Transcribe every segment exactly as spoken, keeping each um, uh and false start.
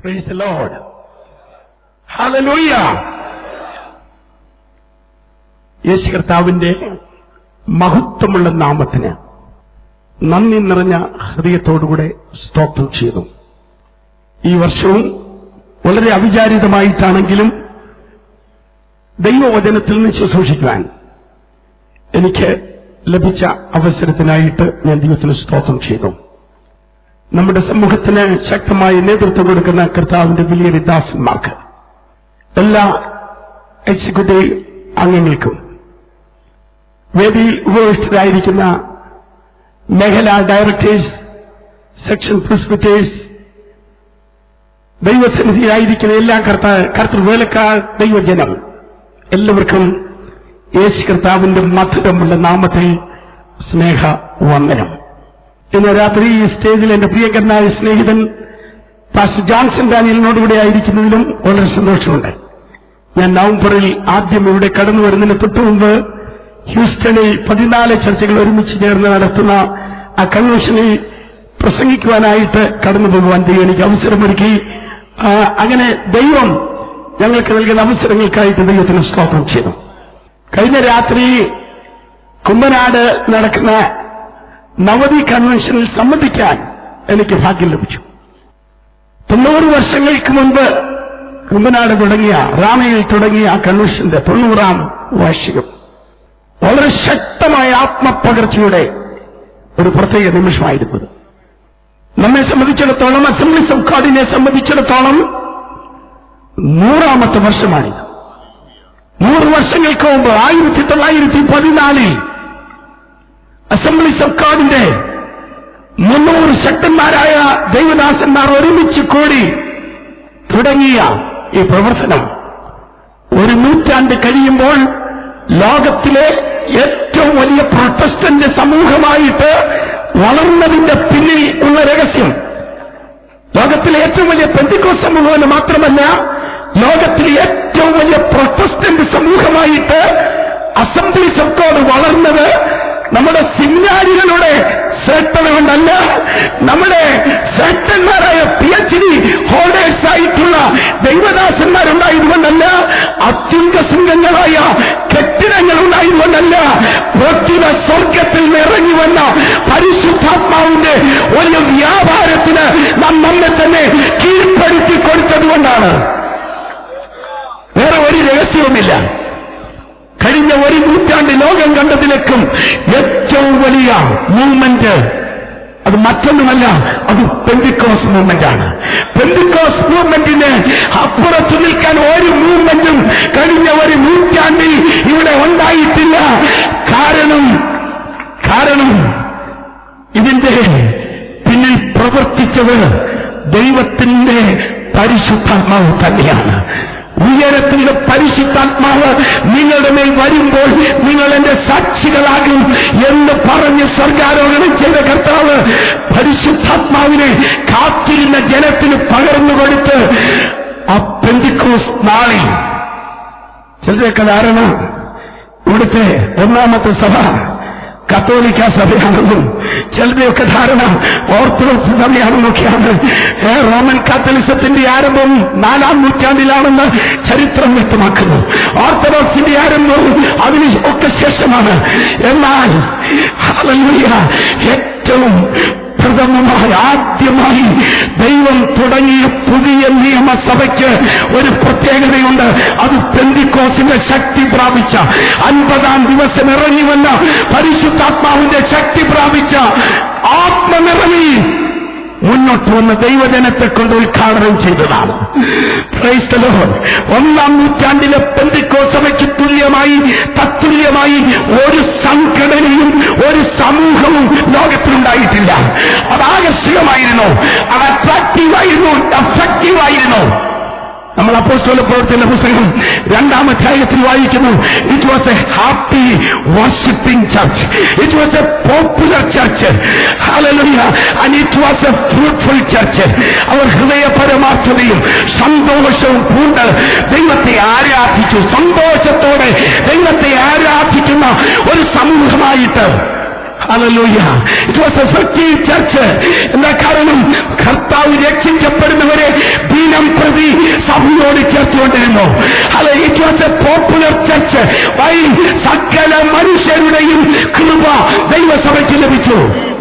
Praise the Lord. Hallelujah. യേശു കർത്താവിന്റെ മഹത്വമുള്ള നാമത്തിന് നന്ദി നിറഞ്ഞ ഹൃദയത്തോടുകൂടെ സ്തോത്രം ചെയ്തു. ഈ വർഷവും വളരെ അവിചാരിതമായിട്ടാണെങ്കിലും ദൈവവചനത്തിൽ നിന്ന് ശുശ്രൂഷിക്കുവാൻ എനിക്ക് ലഭിച്ച അവസരത്തിനായിട്ട് ഞാൻ ദൈവത്തിന് സ്തോത്രം ചെയ്തു. നമ്മുടെ സമൂഹത്തിന് ശക്തമായ നേതൃത്വം കൊടുക്കുന്ന കർത്താവിന്റെ വലിയ ദാസന്മാർക്ക്, എല്ലാ എക്സിക്യൂട്ടീവ് അംഗങ്ങൾക്കും, വേദിയിൽ ഉപവിഷ്ടരായിരിക്കുന്ന മേഖലാ ഡയറക്ടേഴ്സ്, സെക്ഷൻ പ്രിസ്പിറ്റേഴ്സ്, ദൈവസന്നിധിയിലായിരിക്കുന്ന എല്ലാ കർത്താ കർത്തൃവേലക്കാർ, ദൈവജനം എല്ലാവർക്കും യേശു കർത്താവിന്റെ മധുരമുള്ള നാമത്തിൽ സ്നേഹ വന്ദനം. ഇന്ന് രാത്രി ഈ സ്റ്റേജിൽ എന്റെ പ്രിയങ്കരനായ സ്നേഹിതൻ പാസ്റ്റർ ജോൺസൺ ഡാനിയലിനോടുകൂടെ ആയിരിക്കുന്നതിലും വളരെ സന്തോഷമുണ്ട്. ഞാൻ നവംബറിൽ ആദ്യം ഇവിടെ കടന്നു വരുന്നതിന് തൊട്ടു മുമ്പ് ഹ്യൂസ്റ്റണിൽ പതിനാല് ചർച്ചകൾ ഒരുമിച്ച് ചേർന്ന് നടത്തുന്ന ആ കൺവെൻഷനിൽ പ്രസംഗിക്കുവാനായിട്ട് കടന്നു പോകുവാൻ ദൈവം എനിക്ക് അവസരമൊരുക്കി. അങ്ങനെ ദൈവം ഞങ്ങൾക്ക് നൽകുന്ന അവസരങ്ങൾക്കായിട്ട് ദൈവത്തിന് സ്തോത്രം ചെയ്തു. കഴിഞ്ഞ രാത്രി കുമ്പനാട് നടക്കുന്ന നവതി കൺവെൻഷനിൽ സംബന്ധിക്കാൻ എനിക്ക് ഭാഗ്യം ലഭിച്ചു. തൊണ്ണൂറ് വർഷങ്ങൾക്ക് മുൻപ് കുമ്പനാട് തുടങ്ങിയ, റാമയിൽ തുടങ്ങിയ ആ കൺവെൻഷന്റെ തൊണ്ണൂറാം വാർഷികം വളരെ ശക്തമായ ആത്മപകർച്ചയുടെ ഒരു പ്രത്യേക നിമിഷമായിരുന്നത്. നമ്മെ സംബന്ധിച്ചിടത്തോളം, അസംബ്ലീസ് ഓഫ് ഗോഡിനെ സംബന്ധിച്ചിടത്തോളം നൂറാമത്തെ വർഷമാണിത്. നൂറ് വർഷങ്ങൾക്ക് മുമ്പ് ആയിരത്തി തൊള്ളായിരത്തി പതിനാലിൽ അസംബ്ലീസ് ഓഫ് ഗോഡിന്റെ മുന്നൂറ് ശക്തന്മാരായ ദൈവദാസന്മാർ ഒരുമിച്ച് കൂടി തുടങ്ങിയ ഈ പ്രവർത്തനം ഒരു നൂറ്റാണ്ട് കഴിയുമ്പോൾ ലോകത്തിലെ ഏറ്റവും വലിയ പ്രൊട്ടസ്റ്റന്റ് സമൂഹമായിട്ട് വളർന്നതിന്റെ പിന്നിൽ ഉള്ള രഹസ്യം, ലോകത്തിലെ ഏറ്റവും വലിയ പെന്തിക്കോസ്ത് സമൂഹം മാത്രമല്ല, ലോകത്തിലെ ഏറ്റവും വലിയ പ്രൊട്ടസ്റ്റന്റ് സമൂഹമായിട്ട് അസംബ്ലീസ് ഓഫ് ഗോഡ് വളർന്നത് നമ്മുടെ സിംഗാരികളുടെ ശ്രേഷ്ഠത കൊണ്ടല്ല, നമ്മുടെ ശ്രേഷ്ഠന്മാരായ പി എച്ച് ഡി ഹോൾഡേഴ്സ് ആയിട്ടുള്ള ദൈവദാസന്മാരുണ്ടായതുകൊണ്ടല്ല, അത്യുന്ന സിംഗങ്ങളായ കെട്ടിടങ്ങൾ ഉണ്ടായതുകൊണ്ടല്ല, പ്രത്യുത സ്വർഗത്തിൽ നിറങ്ങി വന്ന പരിശുദ്ധാത്മാവിന്റെ വലിയ വ്യാപാരത്തിന് നാം നമ്മെ തന്നെ കീഴ്പ്പെടുത്തി കൊടുത്തതുകൊണ്ടാണ്. വേറെ ഒരു രഹസ്യവുമില്ല. കഴിഞ്ഞ ഒരു നൂറ്റാണ്ട് ലോകം കണ്ടതിലേക്കും ഏറ്റവും വലിയ മൂവ്മെന്റ് അത് മറ്റൊന്നുമല്ല, അത് പെന്തിക്കോസ്ത് മൂവ്മെന്റ് ആണ്. പെന്തിക്കോസ്ത് മൂവ്മെന്റിന് അപ്പുറത്തു നിൽക്കാൻ ഒരു മൂവ്മെന്റും കഴിഞ്ഞ ഒരു നൂറ്റാണ്ടിൽ ഇവിടെ ഉണ്ടായിട്ടില്ല. കാരണം കാരണം ഇതിന്റെ പിന്നിൽ പ്രവർത്തിച്ചത് ദൈവത്തിന്റെ പരിശുദ്ധാത്മാവ് തന്നെയാണ്. ഉയരത്തിന്റെ പരിശുദ്ധാത്മാവ് നിങ്ങളുടെ മേൽ വരുമ്പോൾ നിങ്ങൾ എന്റെ സാക്ഷികളാകും എന്ന് പറഞ്ഞ് സ്വർഗാരോഹണം ചെയ്ത കർത്താവ് പരിശുദ്ധാത്മാവിനെ കാത്തിരുന്ന ജനത്തിന് പകർന്നു കൊടുത്ത് ആ പെന്തിക്കോസ്ത് നാളിൽ ചിലരൊക്കെ ധാരണ ഇവിടുത്തെ ഒന്നാമത്തെ സഭ കത്തോലിക്ക സഭയാണെന്നും, ചിലരുടെയൊക്കെ ധാരണ ഓർത്തഡോക്സ് സഭയാണെന്നൊക്കെയാണ്. റോമൻ കാത്തലിസത്തിന്റെ ആരംഭം നാലാം നൂറ്റാണ്ടിലാണെന്ന് ചരിത്രം വ്യക്തമാക്കുന്നു. ഓർത്തഡോക്സിന്റെ ആരംഭവും അതിന് ഒക്കെ ശേഷമാണ്. എന്നാൽ ഹല്ലേലൂയ, ഏറ്റവും പ്രഥമമായി ആദ്യമായി ദൈവം തുടങ്ങിയ പുതിയ നിയമസഭയ്ക്ക് ഒരു പ്രത്യേകതയുണ്ട്. അത് പെന്തിക്കോസ്തിന്റെ ശക്തി പ്രാപിച്ച, അൻപതാം ദിവസം ഇറങ്ങി വന്ന പരിശുദ്ധാത്മാവിന്റെ ശക്തി പ്രാപിച്ച ആത്മനിറവിൽ മുന്നോട്ട് വന്ന ദൈവജനത്തെ കൊണ്ട് ഉദ്ഘാടനം ചെയ്തതാണ്. Praise the Lord. ഒന്നാം നൂറ്റാണ്ടിലെ പെന്തിക്കോസ്ത് സഭയ്ക്ക് തുല്യമായി, തത്തുല്യമായി ഒരു സംഘടനയും ഒരു സമൂഹവും ലോകത്തിലുണ്ടായിട്ടില്ല. അത് ആകർഷകമായിരുന്നു, അത് അട്രാക്റ്റീവായിരുന്നു, അഫക്റ്റീവായിരുന്നു. നമ്മൾ അപ്പോസ്തല പ്രവർത്തന പുസ്തകം രണ്ടാം അധ്യായത്തിൽ വായിക്കുന്നു. It was a happy worshipping church, it was a popular church, hallelujah, and it was a fruitful church. അവർ ഹൃദയ പരമാർത്ഥതയും സന്തോഷവും പൂണ്ട് ദൈവത്തെ ആരാധിച്ചു. സന്തോഷത്തോടെ ദൈവത്തെ ആരാധിക്കുന്ന ഒരു സമൂഹമായിട്ട് Hallelujah. It was a effective church. എന്താ കാരണം? കർത്താവ് രക്ഷിക്കപ്പെടുന്നവരെ ദിനം പ്രതി സഭയോട് ചേർത്തുകൊണ്ടിരുന്നു. It was a popular church. Why സകല മനുഷ്യരുടെയും കൃപ ദൈവസഭയ്ക്ക് ലഭിച്ചു.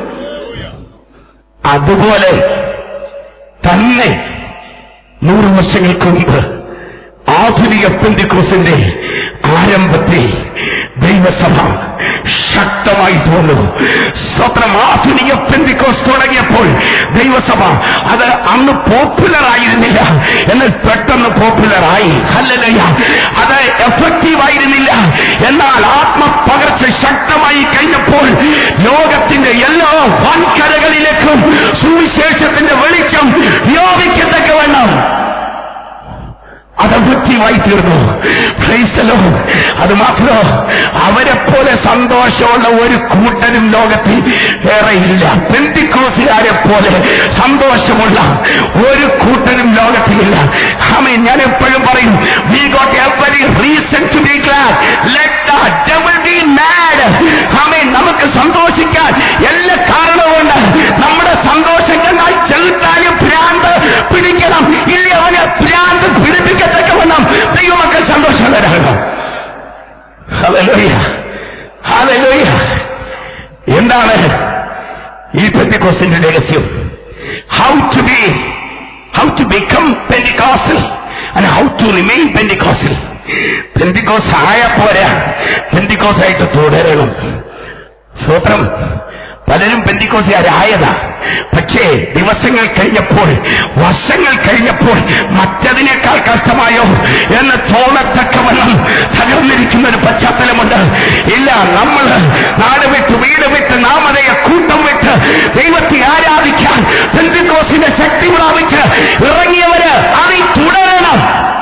അതുപോലെ തന്നെ നൂറ് വർഷങ്ങൾക്ക് മുമ്പ് ആധുനിക പെന്തിക്കോസിന്റെ ആരംഭത്തിൽ ദൈവസഭ ശക്തമായി തോന്നു. സ്വന്തം ആധുനിക പെന്തിക്കോസ് തുടങ്ങിയപ്പോൾ ദൈവസഭ അത് അന്ന് പോപ്പുലർ ആയിരുന്നില്ല, എന്നാൽ പെട്ടെന്ന് പോപ്പുലറായി. ഹല്ലേലൂയ. അത് എഫക്റ്റീവ് ആയിരുന്നില്ല, എന്നാൽ ആത്മപകർച്ച ശക്തമായി കഴിഞ്ഞപ്പോൾ ലോകത്തിന്റെ എല്ലാ വൻകരകളിലേക്കും സുവിശേഷത്തിന്റെ വെളിച്ചം വ്യാപിക്കത്തക്കവണ്ണം അത് എഫക്റ്റീവായി തീർന്നു. Praise the Lord. അത് മാത്രമോ, അവരെ പോലെ സന്തോഷമുള്ള ഒരു കൂട്ടരും ലോകത്തിൽ വേറെ ഇല്ല. പെന്തിക്കോസുകാരെ പോലെ സന്തോഷമുള്ള ഒരു കൂട്ടരും ലോകത്തിലില്ല. ആമേൻ. ഞാൻ എപ്പോഴും പറയും, we got every reason to be glad. Let the devil be mad. ആമേൻ. നമുക്ക് സന്തോഷിക്കാൻ എല്ലാ കാരണവുമുണ്ട്. നമ്മുടെ സന്തോഷം ഞങ്ങൾ ചെലുത്താനും ഭ്രാന്ത് പിടിക്കണം. ഇല്ല, അവന് ഭ്രാന്ത് പിടിപ്പിക്കത്തക്കവണ്ണം ദൈവമക്കൾ സന്തോഷം തരണം. Hallelujah, hallelujah. എന്താണ് ഈ പെന്തിക്കോസിന്റെ രഹസ്യം? How to be how to become Pentecostal and how to remain Pentecostal. Pentecost ആയ പോരാ, പെന്തിക്കോസായിട്ട് തുടരണം. സ്വത്രം. പലരും പെന്തിക്കോസുകാരായതാ, പക്ഷേ ദിവസങ്ങൾ കഴിഞ്ഞപ്പോൾ, വർഷങ്ങൾ കഴിഞ്ഞപ്പോൾ മറ്റതിനേക്കാൾ കഷ്ടമായോ എന്ന് തോന്നത്തക്കവണ്ണം തകർന്നിരിക്കുന്ന ഒരു പശ്ചാത്തലമുണ്ട്. ഇല്ല, നമ്മൾ നാട് വിട്ട് വീട് വിട്ട് നാമതയെ കൂട്ടം വിട്ട് ദൈവത്തെ ആരാധിക്കാൻ പെന്തിക്കോസിന്റെ ശക്തി പ്രാപിച്ച് ഇറങ്ങിയവര് അതിൽ തുടരണം.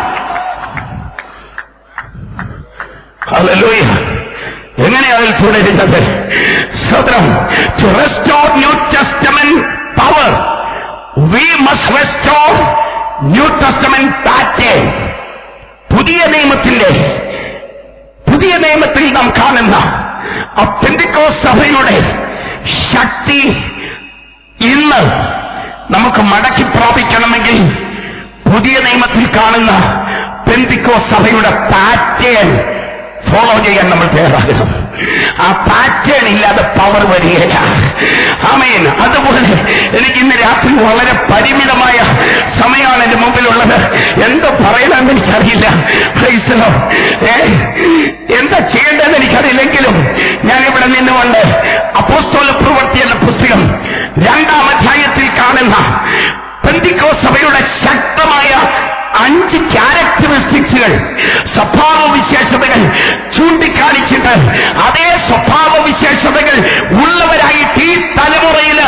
ഹല്ലേലൂയ. എങ്ങനെയാ അതിൽ തുടരുന്നത്? സ്വതന്ത്രം. To restore New Testament power, we must restore New Testament pattern. പുതിയ നിയമത്തിന്റെ പുതിയ നിയമത്തിൽ നാം കാണുന്ന ആ പെന്തിക്കോസ് സഭയുടെ ശക്തി ഇന്ന് നമുക്ക് മടക്കി പ്രാപിക്കണമെങ്കിൽ പുതിയ നിയമത്തിൽ കാണുന്ന പെന്തിക്കോസ് സഭയുടെ പാറ്റേൺ ഫോളോ ചെയ്യാൻ നമ്മൾ തയ്യാറാകണം. ആ പാറ്റേൺ ഇല്ലാതെ പവർ വരികയില്ല. ആമേൻ. അതുപോലെ എനിക്ക് ഇന്ന് രാത്രി വളരെ പരിമിതമായ സമയമാണ് എന്റെ മുമ്പിലുള്ളത്. എന്താ പറയണമെന്ന് എനിക്കറിയില്ല. Praise the Lord. എന്താ ചെയ്യേണ്ടതെന്ന് എനിക്കറിയില്ലെങ്കിലും ഞാൻ ഇവിടെ നിന്നുകൊണ്ട് അപ്പോസ്തല പ്രവൃത്തി എന്ന പുസ്തകം രണ്ടാം അധ്യായത്തിൽ കാണുന്ന പെന്തിക്കോസ് സഭയുടെ ശക്തമായ അഞ്ച് ക്യാരക്ടറിസ്റ്റിക്സുകൾ, സ്വഭാവ വിശേഷതകൾ ചൂണ്ടിക്കാണിച്ചിട്ട് അതേ സ്വഭാവ വിശേഷതകൾ ഉള്ളവരായിട്ട് ഈ തലമുറയില്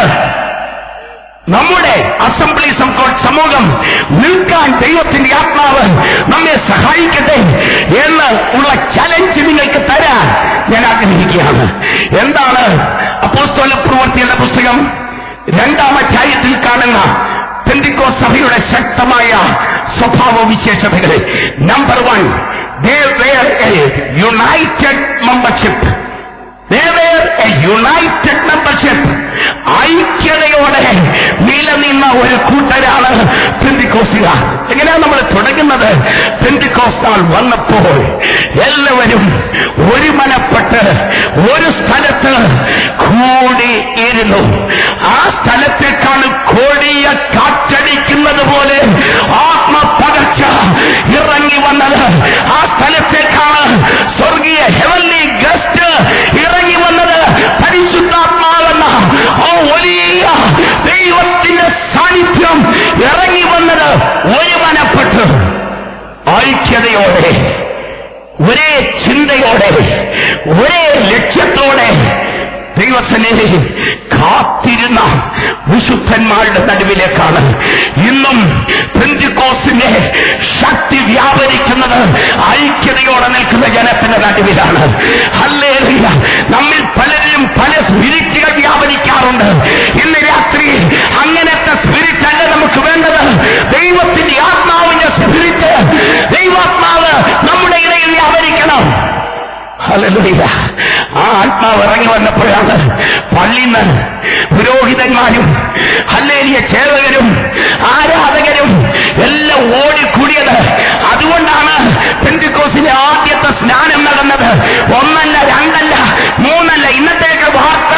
നമ്മുടെ അസംബ്ലി സമൂഹം നിൽക്കാൻ ദൈവത്തിന്റെ ആത്മാവ് നമ്മെ സഹായിക്കട്ടെ എന്ന് ഉള്ള ചലഞ്ച് നിങ്ങൾക്ക് തരാൻ ഞാൻ ആഗ്രഹിക്കുകയാണ്. എന്താണ് അപ്പോസ്തല പ്രവൃത്തി എന്ന പുസ്തകം രണ്ടാം അധ്യായത്തിൽ കാണുന്ന പെന്തിക്കോസ് സഭയുടെ ശക്തമായ സ്വഭാവ വിശേഷതകൾ? Number one, they were a united membership. They were a united membership. ഐക്യതയോടെ നിലനിന്ന ഒരു കൂട്ടരാണ് പെന്തിക്കോസുകാർ. എങ്ങനെയാണ് നമ്മൾ തുടങ്ങുന്നത്? പെന്തിക്കോസ് നാൾ വന്നപ്പോൾ എല്ലാവരും ഒരു മനപ്പെട്ട് ഒരു സ്ഥലത്ത് കൂടിയിരുന്നു. ആ സ്ഥലത്തേക്കാണ് കൊടിയ കാറ്റടിക്കുന്നത് പോലെ ആത്മപകർച്ച ഇറങ്ങി വന്നത്. ആ സ്ഥലത്തേക്കാണ് സ്വർഗീയ ഹെവൻലി ഗസ്റ്റ് ഇറങ്ങി വന്നത്. പരിശുദ്ധാത്മാവെന്ന ആ വലിയ ദൈവത്തിന്റെ സാന്നിധ്യം ഇറങ്ങി വന്നത് ഒരു മനപ്പെട്ട് ഐക്യതയോടെ, ഒരേ ചിന്തയോടെ, ഒരേ ലക്ഷ്യത്തോടെ ദൈവസന്നിധിയിൽ കാത്തിരുന്ന വിശുദ്ധന്മാരുടെ നടുവിലേക്കാണ് ഇന്നും പെന്തിക്കോസിന്റെ ശക്തി വ്യാപരിക്കുന്നത്. ഐക്യതയോടെ നിൽക്കുന്ന ജനത്തിന്റെ നടുവിലാണ്. ഹല്ലേലൂയ. നമ്മിൽ പലരും പല സ്പിരിറ്റുകൾ വ്യാപരിക്കാറുണ്ട്. ഇന്ന് രാത്രി അങ്ങനത്തെ സ്പിരിറ്റ് അല്ല നമുക്ക് വേണ്ടത്. ദൈവത്തിന്റെ ആത്മാവിന്റെ സ്പിരിറ്റ്, ദൈവാത്മാവ് നമ്മുടെ ഇടയിൽ വ്യാപരിക്കണം. ഹല്ലേലൂയ. ആ ആത്മാവ് ഇറങ്ങി വന്നപ്പോഴാണ് പള്ളിന്ന് പുരോഹിതന്മാരും ഹല്ലേലൂയ ചേവകരും ആരാധകരും എല്ലാം ഓടിക്കൂടിയത്. അതുകൊണ്ടാണ് പെന്തിക്കോസ്തിലെ ആദ്യത്തെ സ്നാനം നടന്നത്. ഒന്നല്ല, രണ്ടല്ല, മൂന്നല്ല. ഇന്നത്തേക്ക് വാർത്ത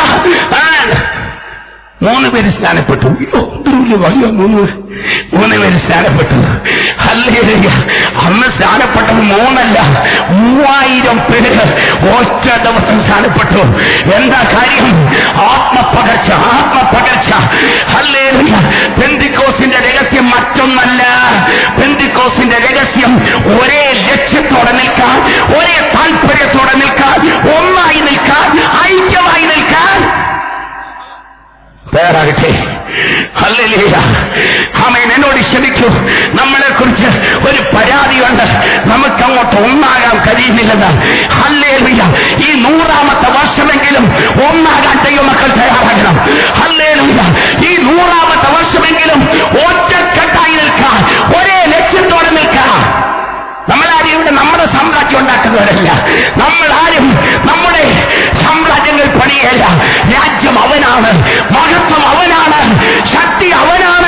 മൂന്ന് പേര് സ്നാനപ്പെട്ടു. വയ്യ മൂന്ന് മൂന്ന് പേര് സ്നാനപ്പെട്ടു. ഹല്ലേലൂയ. അന്ന് സ്നാനപ്പെട്ടത് മൂന്നല്ല, മൂവായിരം പേര് ഒറ്റ ദിവസം സ്നാനപ്പെട്ടു. എന്താ കാര്യം? ആത്മപകർച്ച, ആത്മപകർച്ച. ഹല്ലേലൂയ. പെന്തിക്കോസ്തിന്റെ രഹസ്യം മറ്റൊന്നല്ല. പെന്തിക്കോസ്തിന്റെ രഹസ്യം ഒരേ ലക്ഷ്യത്തോടെ നിൽക്കാൻ, ഒരേ താല്പര്യത്തോടെ നിൽക്കാൻ, ഒന്നായി നിൽക്കാൻ, ഐക്യമായി നിൽക്കാൻ തയ്യാറാകട്ടെ. ഹല്ലേലൂയ. ആമേൻ. എന്നോട് ക്ഷമിക്കൂ, നമ്മളെ കുറിച്ച് ഒരു പരാതിയുണ്ട്. നമുക്ക് അങ്ങോട്ട് ഒന്നാകാൻ കഴിയുന്നില്ലെന്ന്. ഹല്ലേലൂയ. ഈ നൂറാമത്തെ വർഷമെങ്കിലും ഒന്നാകാൻ ദൈവമക്കൾ തയ്യാറാകണം. ഹല്ലേലൂയ. ഈ നൂറാമത്തെ വർഷമെങ്കിലും ഒറ്റക്കെട്ടായി നിൽക്കാൻ, ഒരേ ലക്ഷ്യത്തോടെ നിൽക്കാൻ. നമ്മളാരും ഇവിടെ നമ്മുടെ സാമ്രാജ്യം ഉണ്ടാക്കുന്നവരല്ല. നമ്മൾ ആരും നമ്മുടെ സാമ്രാജ്യങ്ങൾ പണിയല്ല. രാജ്യം അവനാണ്, മഹത്വം അവനാണ്, ശക്തി അവനാണ്.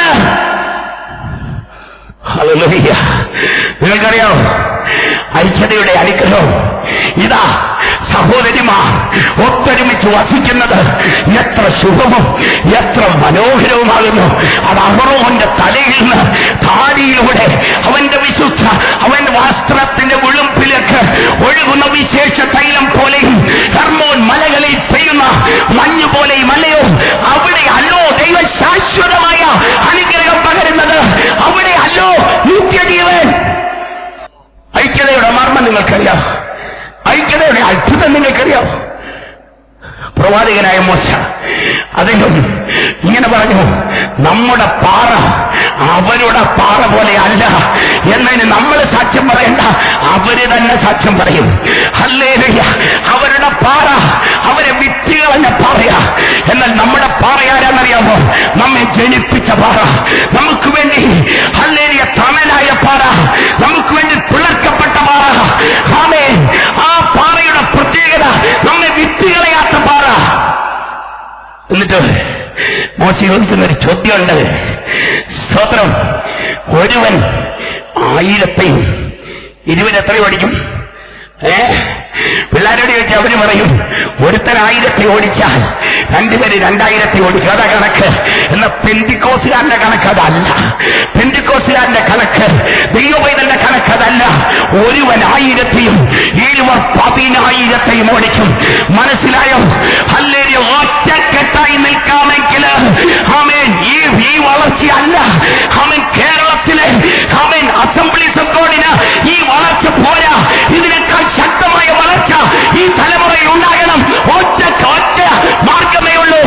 ഹല്ലേലൂയ. നിങ്ങൾക്കറിയാമോ ഐക്യതയുടെ അനുഗ്രഹം ഇതാ? സഹോദരിമാർ ഒത്തൊരുമിച്ച് വസിക്കുന്നത് എത്ര ശുഭവും എത്ര മനോഹരവുമാകുന്നു. അത് അഹറോന്റെ തലയിൽ നിന്ന് താടിയിലൂടെ അവന്റെ വിശുദ്ധ അവന്റെ വസ്ത്രത്തിന്റെ ഉളുമ്പിലേക്ക് ഒഴുകുന്ന വിശേഷ തൈലം പോലെയും ഹെർമോൻ മലകളിൽ പെയ്യുന്ന മഞ്ഞു പോലെയും അല്ലയോ? അവിടെ അല്ലോ ദൈവ ശാശ്വതമായ അനുഗ്രഹം പകരുന്നത്. അവിടെ അല്ലോ നിത്യജീവൻ. ഐക്യതയുടെ മർമ്മം നിങ്ങൾക്കറിയാം. ഐക്യതയുടെ അത്ഭുതം നിങ്ങൾക്കറിയാം. പ്രവാചകനായ മോശ അദ്ദേഹം ഇങ്ങനെ പറഞ്ഞു, നമ്മുടെ പാറ അവരുടെ പാറ പോലെ അല്ല എന്നതിന് നമ്മൾ സാക്ഷ്യം പറയണ്ട, അവര് തന്നെ സാക്ഷ്യം പറയും. ഹല്ലേലൂയ. അവരുടെ പാറ അവരെ വിറ്റുകളഞ്ഞ പാറയാ. എന്നാൽ നമ്മുടെ പാറ ആരാന്നറിയാമോ? നമ്മെ ജനിപ്പിച്ച പാറ, നമുക്ക് വേണ്ടി ഹല്ലേലൂയ തണലായ പാറ, നമുക്ക് വേണ്ടി പിളർക്കപ്പെട്ട പാറ. ആമേൻ. ആ പാറയുടെ പ്രത്യേകത നമ്മെ വിറ്റുകളയാത്ത പാറ. എന്നിട്ട് മോശ ചോദിക്കുന്ന ഒരു ചോദ്യമുണ്ട്. സ്തോത്രം. ഒരുവൻ ആയിരത്തെയും ഇരുവൻ എത്ര ഓടിക്കും? ഏ പിള്ളേരോട് ചോദിച്ചാൽ അവര് പറയും ഒരുത്തൻ ആയിരത്തെ ഓടിച്ചാൽ രണ്ടുപേര് രണ്ടായിരത്തെ ഓടിക്കും. അതാ കണക്ക്. എന്ന പെന്തിക്കോസുകാരന്റെ കണക്ക് അതല്ല. പെന്തിക്കോസുകാരന്റെ കണക്ക്, ദൈവവൈതന്റെ കണക്ക് അതല്ല. ഒരുവൻ ആയിരത്തെയും ഇരുവർ പതിനായിരത്തെയും ഓടിക്കും. മനസ്സിലായോ? ഹല്ലേലൂയ. ഒറ്റക്കെട്ടായി നിൽക്കാമെങ്കിൽ ആമേൻ ഈ ഈ വളർച്ചയല്ല. ആമേൻ കേരളത്തിലെ ആമേൻ അസംബ്ലീസ് ഓഫ് ഗോഡിന് ഈ വളർച്ച പോരാ. ഇതിനേക്കാൾ ശക്തമായ വളർച്ച ഈ തലമുറയിൽ ഉണ്ടാകണം. ഒറ്റ ഒറ്റ മാർഗമേ ഉള്ളൂ.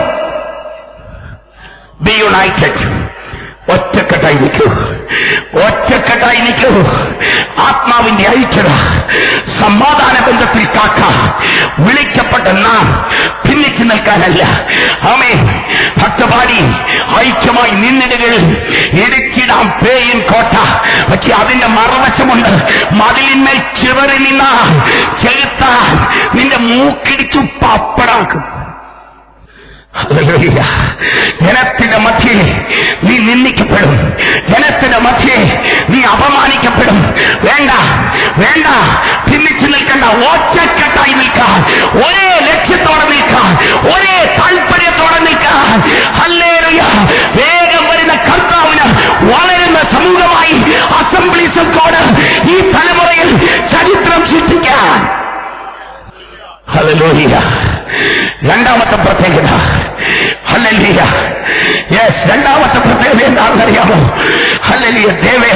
Be united. ഒറ്റക്കെട്ടായി നിൽക്കൂ, ഒറ്റക്കെട്ടായി നിൽക്കൂ. ആത്മാവിന്റെ ഐക്യത സമാധാന ബന്ധത്തിൽ കാക്കാൻ വിളിക്കപ്പെട്ട നാം ഭിന്നിച്ചു നിൽക്കാനല്ല. ആമേൻ. ഭക്തപാടി ഐക്യമായി നിന്നിടുകൾ ഇടുക്കിടാം പേയിൻ കോട്ട. പക്ഷെ അതിന്റെ മറുവശമുണ്ട്. മതിലിന്മേൽ ചിവറി നിന്നാൽ ചെലുത്താൻ നിന്റെ മൂക്കിടിച്ചു പപ്പടാക്കും. ജനത്തിന്റെ മധ്യേ നീ നിന്ദിക്കപ്പെടും. ജനത്തിന്റെ മധ്യേ നീ അപമാനിക്കപ്പെടും. വേണ്ട, വേണ്ട. ഭിന്നിച്ചു നിൽക്കണ്ട. ഒറ്റക്കെട്ടായി നിൽക്കാൻ, ഒരേ ലക്ഷ്യത്തോടെ നിൽക്കാൻ, ഒരേ താല്പര്യത്തോടെ നിൽക്കാൻ. ഹല്ലേലൂയ. വേഗം വരുന്ന കർത്താവിന് വളരുന്ന സമൂഹമായി അസംബ്ലീസ് ഓഫ് ഗോഡ് ഈ തലമുറയിൽ ചരിത്രം സൃഷ്ടിക്കാൻ. ഹല്ലേലൂയ. രണ്ടാമത്തെ പ്രത്യേകത, ഹല്ലേലൂയ. യെസ്, രണ്ടാമത്തെ പ്രത്യേകത എന്താണെന്നറിയാമോ? Hallelujah. They were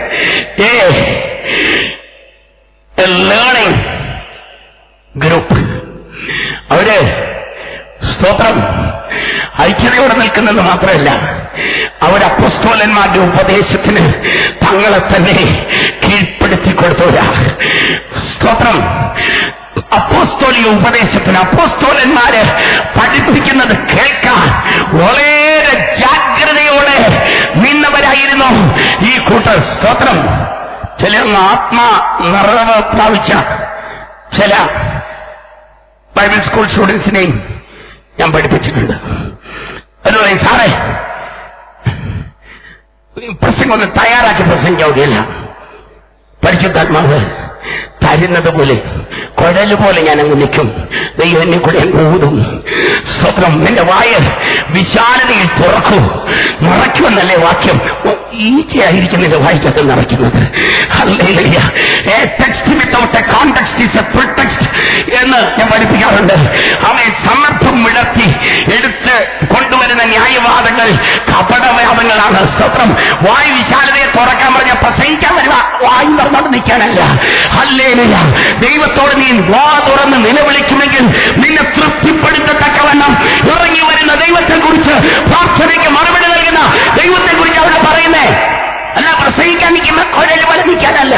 a learning group. അവര് സ്തോത്രം ഐക്യതയോടെ നിൽക്കുന്നത് മാത്രമല്ല, അവർ അപ്പോസ്തലന്മാരുടെ ഉപദേശത്തിന് തങ്ങളെ തന്നെ കീഴ്പ്പെടുത്തി കൊടുത്തവരാ. സ്തോത്രം. അപ്പോസ്തോലിക ഉപദേശത്തിന് അപ്പോസ്തലന്മാര് പഠിപ്പിക്കുന്നത് കേൾക്കാൻ വളരെ ജാഗ്രതയോടെ നിന്നവരായിരുന്നു ഈ കൂട്ടർ. സ്തോത്രം. ചില ആത്മാ നിറവ് പ്രാപിച്ച ചില ബൈബിൾ സ്കൂൾ സ്റ്റുഡൻസിനെയും ഞാൻ പഠിപ്പിച്ചിട്ടുണ്ട്. അത് പറയും, സാറേ പ്രസംഗം ഒന്ന് തയ്യാറാക്കി പ്രസംഗിക്കാവുകയല്ല, പരിശുദ്ധാത്മാവ് തരുന്നത് പോലെ കുഴല് പോലെ ഞാൻ അങ്ങ് നിൽക്കും, ദൈവം എന്നെ കൂടെ അങ്ങ് ഊതും. സ്വത്രം എന്റെ വായ വിശാലതയിൽ തുറക്കൂ, നിറയ്ക്കുമെന്നല്ലേ വാക്യം. ഈച്ചയായിരിക്കും നിന്റെ വായിക്കകത്ത് നിറയ്ക്കുന്നത്. Hallelujah. A text without a context is a pretext എന്ന് ഞാൻ പഠിപ്പിക്കാറുണ്ട്. അവൻ സന്ദർഭം വിടർത്തി എടുത്ത് കൊണ്ടുവരുന്ന ന്യായവാദങ്ങൾ കപടവാദങ്ങളാണ്. സ്വത്രം വായു വിശാലതയെ തുറക്കാൻ പറഞ്ഞ പ്രസംഗിക്കാൻ വരുക, വായു തുറന്നോണ്ട് നിൽക്കാനല്ല. ഹല്ലേലൂയ. ദൈവത്തോട് നീ വാ തുറന്ന് നിലവിളിക്കുമെങ്കിൽ നിന്നെ തൃപ്തിപ്പെടുത്തത്തക്കവണ്ണം ഇറങ്ങി വരുന്ന ദൈവത്തെ കുറിച്ച്, പ്രാർത്ഥനയ്ക്ക് മറുപടി നൽകുന്ന ദൈവത്തെ കുറിച്ച് അവിടെ പറയുന്നേ. അല്ല പ്രസംഗിക്കാൻ നിൽക്കുന്ന കുഴൽ പോലെ നിൽക്കാനല്ല.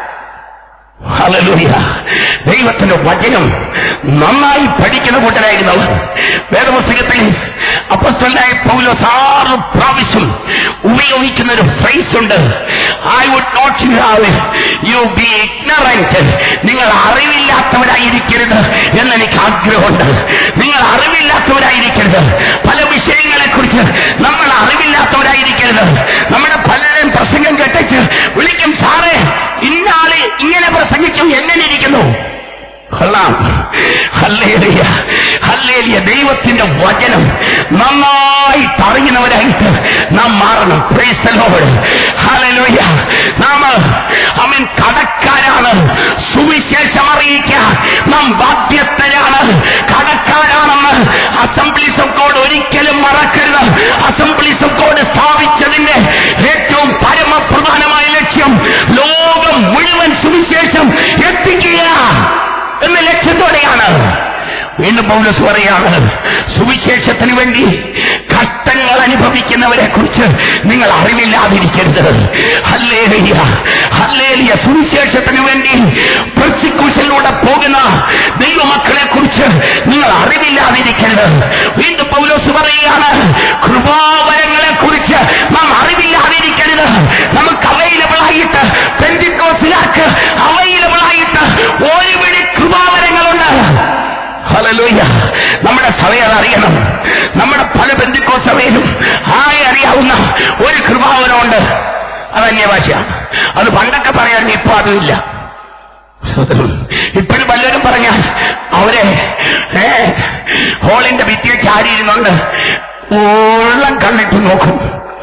ഹല്ലേലൂയ. ദൈവത്തിന്റെ വചനം നന്നായി പഠിക്കുന്ന കൂട്ടരായിരുന്നു അവർ. വേദപുസ്തകത്തിൽ അപ്പോസ്തലനായ പൗലോസ് ആറ് പ്രാവശ്യം ഉപയോഗിക്കുന്ന ഒരു ഫ്രേസ് ഉണ്ട്. I would not have you be ignorant. നിങ്ങൾ അറിവില്ലാത്തവരായിരിക്കരുത് എന്നെനിക്ക് ആഗ്രഹമുണ്ട്. നിങ്ങൾ അറിവില്ലാത്തവരായിരിക്കരുത്. പല വിഷയങ്ങളെ കുറിച്ച് നമ്മൾ അറിവില്ലാത്തവരായിരിക്കരുത്. നമ്മുടെ പലരും പ്രസംഗം കേട്ടിച്ച് വിളിക്കും, സാറേ ഇന്നാള് ഇങ്ങനെ പ്രസംഗിച്ചു, എങ്ങനെ ഇരിക്കുന്നു? കൊള്ളാം. ഹല്ലേലൂയ. ഹല്ലേലൂയ. ദൈവത്തിന്റെ വചനം നന്നായി അറിയുന്നവരായിട്ട് നാം മാറണം. Praise the Lord. ഹല്ലേലൂയ. നാം അവൻ കടക്കാരാണ്, സുവിശേഷം അറിയിക്കാൻ നാം ബാധ്യസ്ഥരാണ്. കടക്കാരാണെന്ന് അസംബ്ലീസ് ഓഫ് ഗോഡ് ഒരിക്കലും മറക്കരുത്. അസംബ്ലീസ് ഓഫ് ഗോഡ് സ്ഥാപിച്ചതിന്റെ ഏറ്റവും പരമപ്രധാനമായ ലക്ഷ്യം ലോകം മുഴുവൻ സുവിശേഷം എത്തിക്കുക എന്ന ലക്ഷ്യത്തോടെയാണ്. വീണ്ടും പൗലോസ് പറയാണ്, സുവിശേഷത്തിന് വേണ്ടി കഷ്ടങ്ങൾ അനുഭവിക്കുന്നവരെ കുറിച്ച് നിങ്ങൾ അറിവില്ലാതിരിക്കരുത്. ഹല്ലേലൂയ. ഹല്ലേലൂയ. സുവിശേഷത്തിന് വേണ്ടി പെർസിക്യൂഷനിലൂടെ പോകുന്ന ദൈവമക്കളെ കുറിച്ച് നിങ്ങൾ അറിവില്ലാതിരിക്കരുത്. വീണ്ടും പൗലോസ് പറയുകയാണ്, കൃപാവരങ്ങളെ കുറിച്ച് നാം അറിവില്ലാതിരിക്കരുത്. നമുക്ക് അവൈലബിൾ ആയിട്ട്, പെന്തിക്കോസ്തുകാർക്ക് അവൈലബിൾ ആയിട്ട് ഒരുപിടി കൃപാവരങ്ങളുണ്ട്. ഹല്ലേലൂയ. നമ്മുടെ സഭയെ അറിയണം. നമ്മുടെ പല പെന്തിക്കോസ്ത് സഭയിലും ആയി അറിയാവുന്ന ഒരു കൃപാവരമുണ്ട്, അത് അന്യഭാഷയാണ്. അത് പണ്ടൊക്കെ പറയാറുണ്ട്, ഇപ്പൊ അതുമില്ല. ഇപ്പോഴും പലരും പറഞ്ഞാൽ അവരെ ഏ ഹോളിന്റെ ഭിത്തിയെ ചാരിയിരുന്നുണ്ട് ഉള്ളം കണ്ടിട്ട് നോക്കും.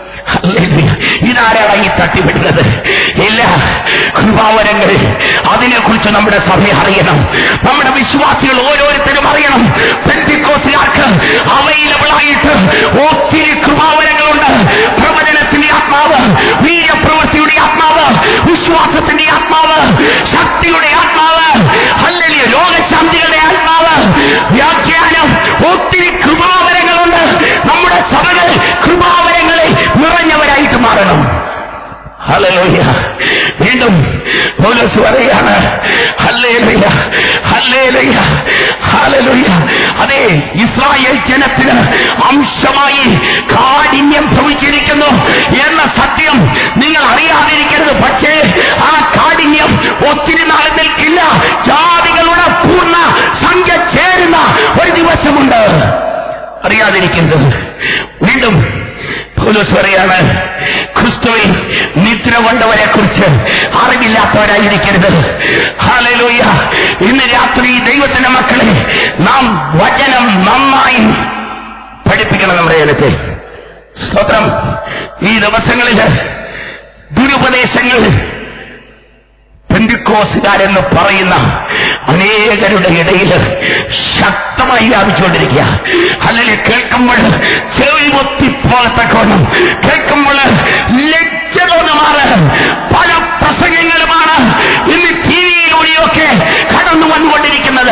ഇതാരാണ് ഈ തട്ടിവിടുന്നത്? ഇല്ല. കൃപാവരങ്ങൾ, അതിനെക്കുറിച്ച് നമ്മുടെ സഭ അറിയണം. നമ്മുടെ വിശ്വാസികൾ ഓരോരുത്തരും അറിയണം. പെന്തിക്കോസ്തുകാർക്ക് അവൈലബിൾ ആയിട്ട് ഒത്തിരി കൃപാവരങ്ങളുണ്ട്. പ്രവചനത്തിന്റെ ആത്മാവ്, വീര്യപ്രവൃത്തിയുടെ ആത്മാവ്, വിശ്വാസത്തിന്റെ ആത്മാവ്, ശക്തിയുടെ ആത്മാവ്, ഹല്ലേലൂയ, രോഗശാന്തികളുടെ ആത്മാവ്, വ്യാഖ്യാനം, ഒത്തിരി കൃപാവരങ്ങളുണ്ട്. നമ്മുടെ സഭകൾ കൃപാവരങ്ങളെ നിറഞ്ഞവരായിട്ട് മാറണം. ഹല്ലേലൂയ. വീണ്ടും പൗലോസ് പറയുകയാണ്, ഹല്ലേലൂയ, ഹല്ലേലൂയ, ഹല്ലേലൂയ. അതെ, ഇസ്രായേൽ ജനത്തിന് അംശമായി കാഠിന്യം ഭവിച്ചിരിക്കുന്നു എന്ന സത്യം നിങ്ങൾ അറിയാതിരിക്കരുത്. പക്ഷേ ആ കാഠിന്യം ഒത്തിരി നാൾ നിൽക്കില്ല. ജാതികളുടെ പൂർണ്ണ സംഖ്യ ചേരുന്ന ഒരു ദിവസമുണ്ട്, അറിയാതിരിക്കരുത്. വീണ്ടും പൗലോസ് പറയാണ്, ക്രിസ്തുവിൽ നിദ്ര കൊണ്ടവരെ കുറിച്ച് അറിവില്ലാത്തവരായിരിക്കരുത്. ഹല്ലേലൂയ. ഇന്ന് രാത്രി ദൈവത്തിന്റെ മക്കളെ നാം വചനം നന്നായി പഠിപ്പിക്കണം. നമ്മുടെ ജനത്തെ സ്തോത്രം. ഈ ദിവസങ്ങളിൽ ദുരുപദേശങ്ങൾ പെന്തിക്കോസ്തുകാരെന്ന് പറയുന്ന അനേകരുടെ ഇടയിൽ ശക്തമായി വ്യാപിച്ചുകൊണ്ടിരിക്കുക. അല്ലെങ്കിൽ കേൾക്കുമ്പോൾ ചെവി പൊത്തിപ്പോകത്തക്കോണം, കേൾക്കുമ്പോൾ ലജ്ജ തോന്നുമാറ് പല പ്രസംഗങ്ങളുമാണ് ഇന്ന് ടി വിയിലൂടെയൊക്കെ കടന്നു വന്നുകൊണ്ടിരിക്കുന്നത്.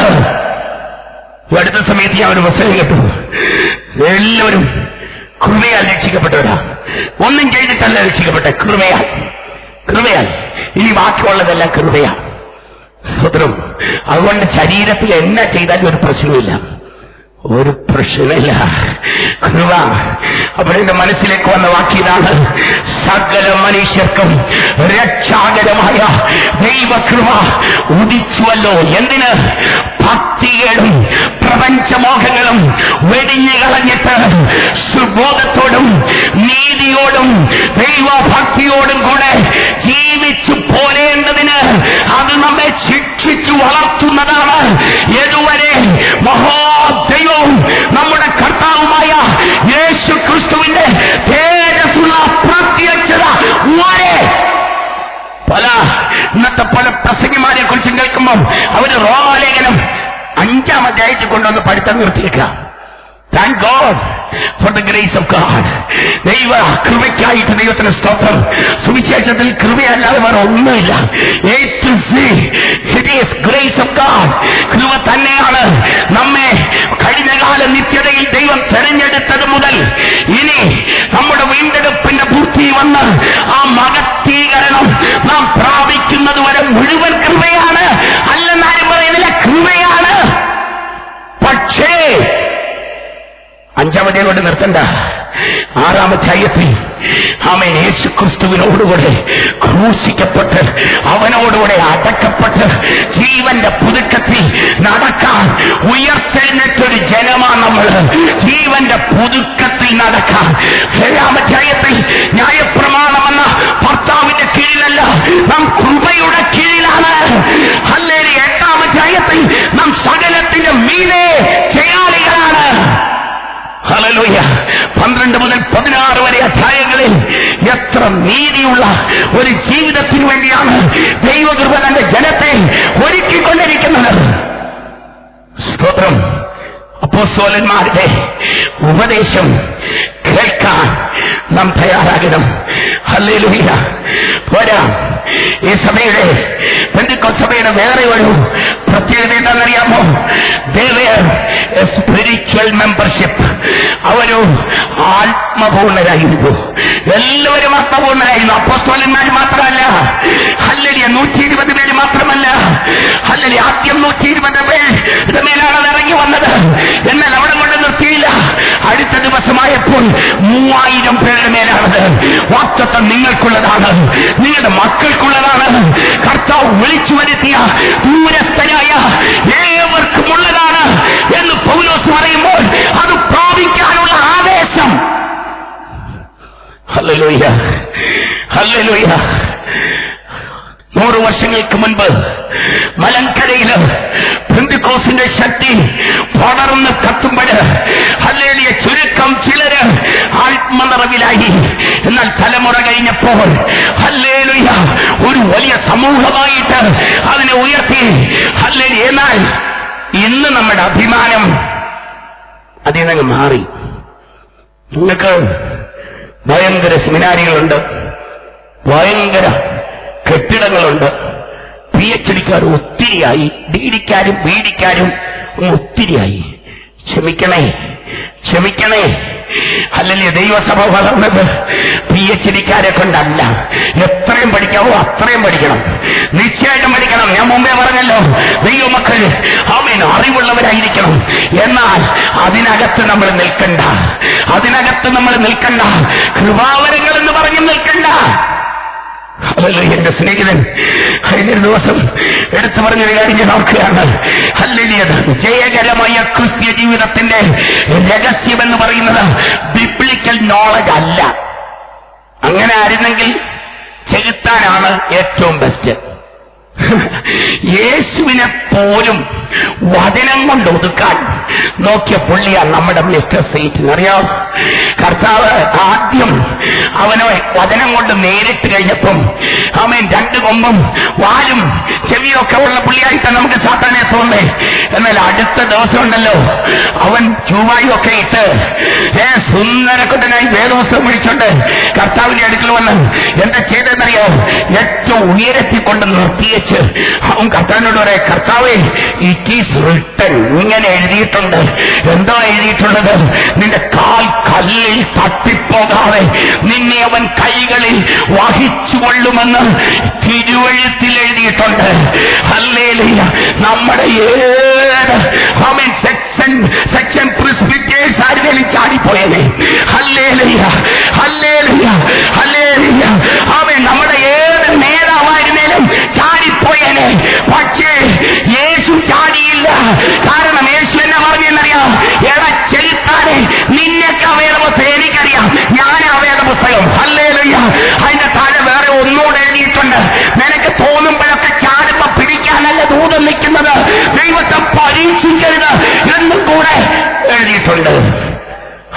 അടുത്ത സമയത്ത് ഞാൻ ഒരു പ്രസംഗം കേട്ടു. എല്ലാവരും കൃപയാൽ രക്ഷിക്കപ്പെട്ടവരാ. ഒന്നും ചെയ്തിട്ടല്ല രക്ഷിക്കപ്പെട്ട, കൃപയാൽ. കൃപയാൽ. ഇനി ബാക്കിയുള്ളതെല്ലാം കൃപയാണ്. സ്വതന്ത്രം. അതുകൊണ്ട് ശരീരത്തിൽ എന്നാ ചെയ്താലും ഒരു പ്രശ്നമില്ല, ഒരു പ്രശ്നമില്ല. കൃപ. അപ്പോഴെന്റെ മനസ്സിലേക്ക് വന്ന വാക്യതാണ്, സകല മനുഷ്യർക്കും രക്ഷാകരമായ ദൈവകൃപ ഉദിച്ചുവല്ലോ. എന്തിന്? ഭക്തിയേടും പ്രപഞ്ചമോഹങ്ങളും വെടിഞ്ഞു കളഞ്ഞിട്ട് സുബോധത്തോടും നീതിയോടും ദൈവഭക്തിയോടും കൂടെ ജീവിച്ചു പോരേണ്ടതിന് അത് നമ്മെ ശിക്ഷിച്ചു വളർത്തുന്നതാണ്. ഏതുവരെ? മഹാദൈവവും നമ്മുടെ കർത്താവുമായ യേശു ക്രിസ്തുവിന്റെ തേജസ്സുള്ള പ്രത്യക്ഷത വരെ. പല ഇന്നത്തെ പല പ്രസംഗിമാരെ കുറിച്ച് കേൾക്കുമ്പോൾ അവര് റോമാലേഖനം അഞ്ചാം അധ്യായത്തിൽ കൊണ്ടുവന്ന് പഠിത്തം നിർത്തിയേക്കാം. Thank God for the grace of God. ദൈവ കൃപയ്ക്കായിട്ട് ദൈവത്തിന് സ്തോത്രം. സുവിശേഷത്തിൽ കൃപയല്ലാതെ വേറെ ഒന്നുമില്ല. A to Z, it is grace of God. കൃപ തന്നെയാണ് നമ്മെ കഴിഞ്ഞ കാല നിത്യതയിൽ ദൈവം തെരഞ്ഞെടുത്തത് മുതൽ ഇനി നമ്മുടെ വീണ്ടെടുപ്പിന്റെ പൂർത്തി വന്ന് ആ മഹത്വീകരണം നാം പ്രാപിക്കുന്നത് വരെ മുഴുവൻ കൃപയാണ്. അല്ലെന്നാരും പറയുന്നില്ല, കൃപയാണ്. പക്ഷേ അഞ്ചാമതേ കൊണ്ട് നിർത്തണ്ട. ആറാമത്തെ അധ്യായത്തിൽ ആമേൻ യേശു ക്രിസ്തുവിനോടുകൂടെ ക്രൂശിക്കപ്പെട്ട് അവനോടുകൂടെ അടക്കപ്പെട്ട് ജീവന്റെ പുതുക്കത്തിൽ നടക്കാൻ ഉയർത്തെഴുന്നേറ്റൊരു ജനമാണ് നമ്മൾ. ജീവന്റെ പുതുക്കത്തിൽ നടക്കാൻ ഏഴാമത്തെ അധ്യായത്തിൽ ന്യായപ്രമാണമെന്ന ഭർത്താവിന്റെ കീഴിലല്ല, നാം കൃപയുടെ കീഴിലാണ്. ഹല്ലേലൂയ. എട്ടാമത്തെ അധ്യായത്തിൽ നാം സകലത്തിന്റെ മീതെ ചെയ്യാളികളാണ്. ഹല്ലേലൂയ. പന്ത്രണ്ട് മുതൽ പതിനാറ് വരെ അധ്യായങ്ങളിൽ എത്ര നീതിയുള്ള ഒരു ജീവിതത്തിനു വേണ്ടിയാണ് ദൈവകൃപ തന്റെ ജനത്തെ ഒരുക്കിക്കൊണ്ടിരിക്കുന്നത്. സ്തോത്രം. അപ്പോസ്തലന്മാരുടെ ഉപദേശം കേൾക്കാൻ നാം തയ്യാറാകണം. ഹല്ലേലൂയ. പോരാ, ഈ സഭയുടെ പെന്തക്കോസ്ത് സഭയുടെ വേറെ ഒരു പ്രത്യേകത എന്താണെന്നറിയാമോ? Spiritual membership. അവരു ആത്മപൂർണരായിരുന്നു. എല്ലാവരും ആത്മപൂർണരായിരുന്നു. അപ്പോസ്തലന്മാർ മാത്രമല്ല. ഹല്ലേലൂയ. നൂറ്റി ഇരുപത് പേര് മാത്രമല്ല. ഹല്ലേലൂയ. ആദ്യം നൂറ്റി ഇരുപത് പേരുടെ മേലാണ് ഇറങ്ങി വന്നത്. എന്നാൽ അവിടെ കൊണ്ട് നിർത്തിയില്ല. അടുത്ത ദിവസമായപ്പോൾ മൂവായിരം പേരുടെ മേലാണത്. വാഗ്ദത്തം നിങ്ങൾക്കുള്ളതാണ്, നിങ്ങളുടെ മക്കൾക്കുള്ളതാണ്. കർത്താവ് വിളിച്ചു വരുത്തിയ ദൂരസ്ഥരായ ഏവർക്കുമുള്ളതാണ് എന്ന് പൗലോസ് പറയുമ്പോൾ അത് പ്രാപിക്കാനുള്ള ആവേശം. ഹല്ലേലൂയ. ഹല്ലേലൂയ. നൂറ് വർഷങ്ങൾക്ക് മുൻപ് മലങ്കരയില് പെന്തക്കോസ്തിന്റെ ശക്തി പടർന്ന് കത്തുമ്പോൾ ഹല്ലേലൂയ ചുരുക്കം ചിലര് ആത്മനിറവിലായി. എന്നാൽ തലമുറ കഴിഞ്ഞപ്പോൾ ഹല്ലേലൂയ ഒരു വലിയ സമൂഹമായിട്ട് അതിനെ ഉയർത്തി. ഹല്ലേലൂയ. എന്നാൽ ഇന്ന് നമ്മുടെ അഭിമാനം അതിൽ നിന്ന് മാറി. നിങ്ങൾക്ക് ഭയങ്കര സെമിനാരികളുണ്ട്, ഭയങ്കര കെട്ടിടങ്ങളുണ്ട്, പി എച്ച് ഡിക്കാർ ഒത്തിരിയായി, ഡി ഡിക്കാരും ബി ഡിക്കാരും ഒത്തിരിയായി. ക്ഷമിക്കണേ, ക്ഷമിക്കണേ. അല്ലെങ്കിൽ ദൈവസഭ വളർന്നത് പി എച്ച് ഡിക്കാരെ കൊണ്ടല്ല. എത്രയും പഠിക്കാവോ അത്രയും പഠിക്കണം, നിശ്ചയമായിട്ടും പഠിക്കണം. ഞാൻ മുമ്പേ പറഞ്ഞല്ലോ, ദൈവമക്കൾ ആമേൻ അറിവുള്ളവരായിരിക്കണം. എന്നാൽ അതിനകത്ത് നമ്മൾ നിൽക്കണ്ട, അതിനകത്ത് നമ്മൾ നിൽക്കണ്ട. കൃപാവരങ്ങൾ എന്ന് പറഞ്ഞ് നിൽക്കണ്ട. എന്റെ സ്നേഹിതൻ കഴിഞ്ഞൊരു ദിവസം എടുത്തു പറഞ്ഞൊരു കാര്യം ഞാൻ ഓർക്കുകയാണ്. ഹല്ലേലൂയ. ജയകരമായ ക്രിസ്തീയ ജീവിതത്തിന്റെ രഹസ്യം എന്ന് പറയുന്നത് ബിബ്ലിക്കൽ നോളജ് അല്ല. അങ്ങനെ ആയിരുന്നെങ്കിൽ ചെകുത്താനാണ് ഏറ്റവും ബെസ്റ്റ്. യേശുവിനെ പോലും വചനം കൊണ്ട് ഒതുക്കാൻ നോക്കിയ പുള്ളിയാണ് നമ്മുടെ മിസ്റ്റർ സെയ്റ്റൻ. അറിയാം, കർത്താവ് ആദ്യം അവനെ വചനം കൊണ്ട് നേരിട്ട് കഴിഞ്ഞപ്പം അവൻ രണ്ട് കൊമ്പും വാലും ചെവിയൊക്കെ ഉള്ള പുള്ളിയായിട്ട് നമുക്ക് സാത്താനെ തോന്നേ. എന്നാൽ അടുത്ത ദിവസം ഉണ്ടല്ലോ, അവൻ ചൂവായും ഒക്കെ ഇട്ട് ഏ സുന്ദരക്കുട്ടനായി വേദോസ്തം വിളിച്ചോണ്ട് കർത്താവിന്റെ അടുക്കൽ വന്ന് എന്താ ചെയ്തെന്നറിയോ? ഏറ്റവും ഉയരത്തിൽ കൊണ്ട് നിർത്തിയേച്ച് അവൻ കർത്താവിനോട് പറയാം, കർത്താവേ ഇറ്റ് ഈസ് റിട്ടൺ, ഇങ്ങനെ എഴുതിയിട്ടുണ്ട്. എന്തോ എഴുതിയിട്ടുള്ളത്? നിന്റെ കാൽ കല്ലിൽ തട്ടിപ്പോകാതെ നിന്നെ അവൻ കൈകളിൽ വഹിച്ചുകൊള്ളുമെന്ന് തിരുവഴുത്തിൽ എഴുതിയിട്ടുണ്ട്. ഹല്ലേലൂയ. നമ്മുടെ ഏത് അവൻ സെക്ഷൻ സെക്ഷൻ പ്രിസ്പിറ്റേഴ്സ് ആരുടെയും ചാടിപ്പോയനെ. Hallelujah, hallelujah, hallelujah. അവൻ നമ്മുടെ ഏത് നേതാവായിരുന്നേലും ചാടിപ്പോയനെ. പക്ഷേ യേശു ചാടിയില്ല. കാരണം യേശു എന്നെ പറഞ്ഞു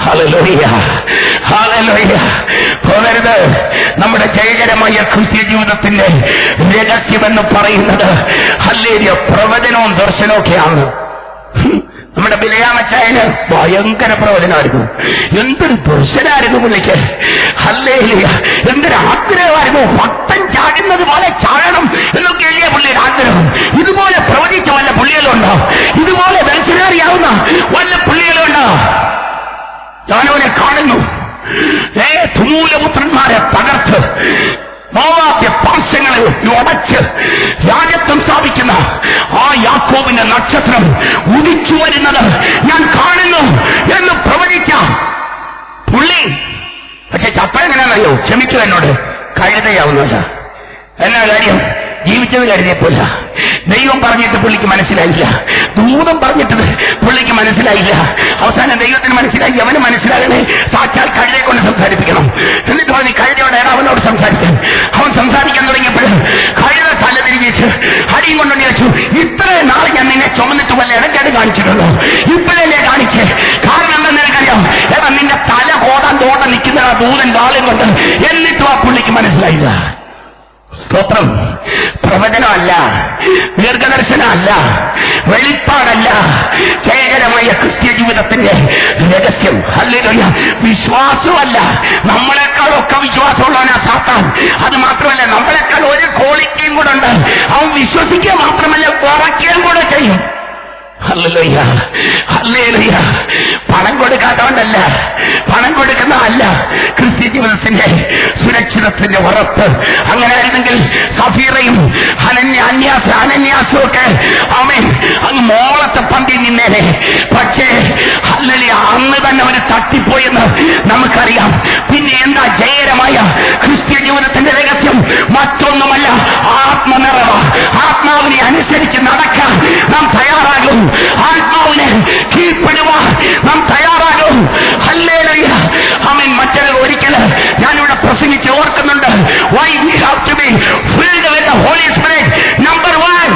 ഹല്ലേലൂയ, ഹല്ലേലൂയ. പോകരുത്. നമ്മുടെ ജയകരമായ ക്രിസ്ത്യ ജീവിതത്തിന്റെ രഹസ്യമെന്ന് പറയുന്നത് ഹല്ലേലൂയ പ്രവചനവും ദർശനമൊക്കെയാണ്. നമ്മുടെ ബിലയാമച്ചായന് ഭയങ്കര പ്രവചനമായിരുന്നു. എന്തൊരു ദർശനമായിരുന്നു പുള്ളിക്ക്. ഹല്ലേലൂയ, എന്തൊരു ആഗ്രഹമായിരുന്നു. ഭക്തൻ ചാടുന്നത് പോലെ ചാടണം എന്നൊക്കെ അല്ലേ പുള്ളിയുടെ ആഗ്രഹം. ഇതുപോലെ പ്രവചിച്ച വല്ല പുള്ളികളുണ്ടോ? ഇതുപോലെ ദർശനറിയാവുന്ന വല്ല പുള്ളികളുണ്ടോ? ഞാനവനെ കാണുന്നു. ഏ തുമൂലപുത്രന്മാരെ തകർത്ത് മോവാബ്യ പാർശ്വങ്ങളെ ഉടച്ച് രാജ്യത്വം സ്ഥാപിക്കുന്ന ആ യാക്കോബിന്റെ നക്ഷത്രം ഉദിച്ചു വരുന്നത് ഞാൻ കാണുന്നു എന്ന് പ്രവചിച്ച പുള്ളി. പക്ഷെ ചപ്പ എങ്ങനെയാണെന്നറിയോ? ക്ഷമിച്ചു എന്നോട്, കഴുതയാവുന്നില്ല. എന്നാ കാര്യം? ജീവിച്ചത് കരുതിയപ്പോല്ല. ദൈവം പറഞ്ഞിട്ട് പുള്ളിക്ക് മനസ്സിലായില്ല, ദൂതം പറഞ്ഞിട്ട് പുള്ളിക്ക് മനസ്സിലായില്ല. അവസാനം ദൈവത്തിന് മനസ്സിലായി, അവന് മനസ്സിലാകണേ സാക്ഷാൽ കഴുതയെ കൊണ്ട് സംസാരിപ്പിക്കണം. എന്നിട്ട് പറഞ്ഞ് കഴുതയോടെ അവനോട് സംസാരിക്കാൻ. അവൻ സംസാരിക്കാൻ തുടങ്ങിയപ്പോൾ കഴുത തല തിരിഞ്ഞിച്ച് അടിയും കൊണ്ടുണ്ടി വെച്ചു. ഇത്രയും നാളെ ഞാൻ നിന്നെ ചുമന്നിട്ട് വല്ല ഇടയ്ക്കാട് കാണിച്ചിട്ടുണ്ടോ? ഇപ്പോഴല്ലേ കാണിച്ച്. കാരണം എന്താ നിനക്കറിയാം? എടാ നിന്റെ തല കോടാൻ തോട്ടം നിൽക്കുന്ന ആ ദൂതൻ കാലം കൊണ്ട്. എന്നിട്ടും ആ പുള്ളിക്ക് മനസ്സിലായില്ല. സ്തോത്രം. പ്രവചനമല്ല, ദീർഘദർശനമല്ല, വെളിപ്പാടല്ല, ജയകരമായ ക്രിസ്ത്യ ജീവിതത്തിന്റെ രഹസ്യം. ഹല്ലേലൂയ. വിശ്വാസമല്ല. നമ്മളെക്കാളൊക്കെ വിശ്വാസമുള്ളവനാ സാത്താൻ. അത് മാത്രമല്ല, നമ്മളെക്കാൾ ഒരു ക്വാളിറ്റിയും കൂടെ ഉണ്ട്. അവൻ വിശ്വസിക്കുക മാത്രമല്ല കുറയ്ക്കുകയും കൂടെ ചെയ്യും. Hallelujah, hallelujah. പണം കൊടുക്കാത്തവണ്ടല്ല, പണം കൊടുക്കുന്നതല്ല ക്രിസ്ത്യ ജീവിതത്തിന്റെ സുരക്ഷിതത്തിന്റെ ഉറപ്പ്. അങ്ങനെ ആയിരുന്നെങ്കിൽ സഫീറയും അനന്യാസ് അനന്യാസും ഒക്കെ ആമേൻ അങ്ങ് മോളത്തെ പന്തി നിന്നേനെ. പക്ഷേ ഹല്ലേലൂയ, അന്ന് തന്നെ അവന് തട്ടിപ്പോയെന്ന് നമുക്കറിയാം. പിന്നെ എന്താ ജയകരമായ ക്രിസ്ത്യ ജീവിതത്തിന്റെ രഹസ്യം? മറ്റൊന്നുമല്ല, ആത്മനിറവ. ആത്മാവിനെ അനുസരിച്ച് നടക്കാൻ നാം തയ്യാറാകും. ആത്മാവിനെ കീഴ്പ്പെടുവാൻ നാം തയ്യാറാകും. Hallelujah, amen. മറ്റൊരു ഒരിക്കൽ ഞാനിവിടെ പ്രസംഗിച്ച് ഓർക്കുന്നുണ്ട്. Why we have to be filled with the Holy Spirit. Number one,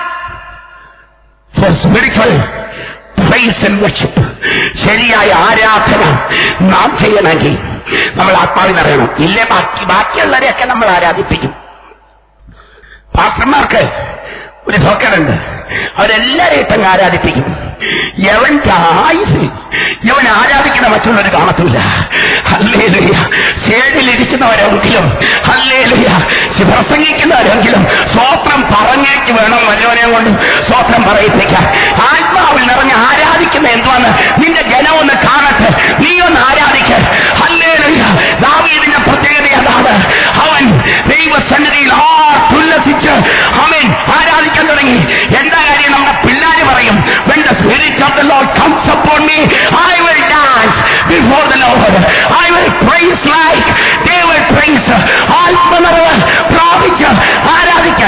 for spiritual praise and worship. ശരിയായ ആരാധന നാം ചെയ്യണമെങ്കിൽ നമ്മൾ ആത്മാവിനെ അറിയണം. ഇല്ലേ ബാക്കി ബാക്കിയുള്ളവരെയൊക്കെ നമ്മൾ ആരാധിപ്പിക്കും. പാസ്റ്റർമാർക്ക് ഒരു ധോക്കനുണ്ട്. അവരെല്ലാരെയും തന്നെ ആരാധിപ്പിക്കും. യവന്റെ ആയുസിൽ യവൻ ആരാധിക്കുന്ന മറ്റുള്ളവർ കാണത്തില്ല. ഹല്ലേലൂയ. സ്റ്റേജിലിരിക്കുന്നവരെങ്കിലും ഹല്ലേലൂയ പ്രസംഗിക്കുന്നവരെങ്കിലും സ്വോത്രം പറഞ്ഞേക്ക് വേണം വല്ലവനെ കൊണ്ട് സ്വോത്രം പറയിപ്പിക്കാൻ. ആത്മാവിൽ നിറഞ്ഞ് ആരാധിക്കുന്ന എന്തുവാന്ന് നിന്റെ ജനം ഒന്ന് കാണട്ടെ, നീ ഒന്ന് ആരാധിക്ക. ഹല്ലേലൂയ. ദാവീദിന്റെ പ്രത്യേകത അതാണ്. അവൻ ദൈവസന്നിധിയിൽ ആർത്തുല്ലസിച്ച് അവൻ ആരാധിക്കാൻ തുടങ്ങി. എന്താ കാര്യം? നമ്മുടെ പിള്ളേര് പറയും, when the spirit of the Lord comes upon me, I will dance before the Lord. I will praise like they will praise. ആത്മനിറവ് പ്രാപിച്ച് ആരാധിക്കാൻ.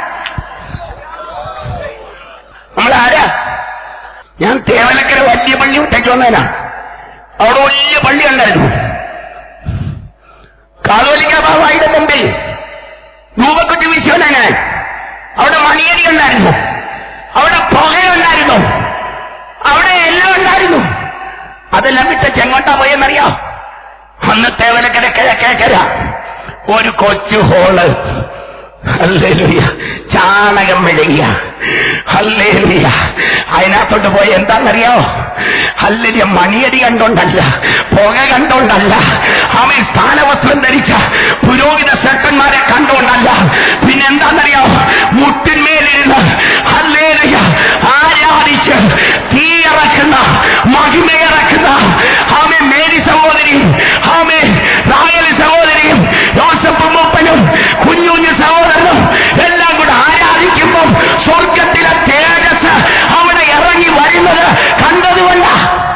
നമ്മളാരാ? ഞാൻ തേവലക്കര വലിയ പള്ളി വിട്ടേക്ക് വന്നേനാ. അവിടെ വലിയ പള്ളി ഉണ്ടായിരുന്നു. കാതോലിക്ക ബാബായുടെ മുമ്പിൽ രൂപക്കുറ്റി വീശുവനാ ഞാൻ. അവിടെ മണിയടി ഉണ്ടായിരുന്നു, അവിടെ പുകയുണ്ടായിരുന്നു, അവിടെ എല്ലാം ഉണ്ടായിരുന്നു. അതെല്ലാം വിട്ട് ചെങ്ങോട്ടാ പോയെന്നറിയോ? അന്ന് തേവലക്കര കിഴക്കേക്കര ഒരു കൊച്ചു ഹോള്. ഹല്ലേലൂയ. ചാണകം മെഴുകിയ. ഹല്ലേലൂയ. അതിനകത്തോട്ട് പോയി എന്താണെന്നറിയോ? ഹല്ലേലൂയ. മണിയടി കണ്ടോണ്ടല്ല, പുക കണ്ടോണ്ടല്ല, അവൻ സ്ഥാനവസ്ത്രം ധരിച്ച പുരോഹിത ശ്രേഷ്ഠന്മാരെ കണ്ടോണ്ടല്ല. പിന്നെന്താണെന്നറിയോ? മുട്ടിന്മേലിരുന്ന് ഹല്ലേലൂയ ആരാധിച്ച് തീയിറക്കുന്ന മഹിമയിറക്കുന്ന ആമേ മേരി സഹോദരിയും ആമേ റായലി സഹോദരിയും യോസഫ് മൂപ്പനും കുഞ്ഞു കുഞ്ഞു സഹോദരനും എല്ലാം കൂടെ ആരാധിക്കുമ്പോൾ സ്വർഗത്തിലെ തേജസ് അവിടെ ഇറങ്ങി വരുന്നത് കണ്ടതുകൊണ്ട.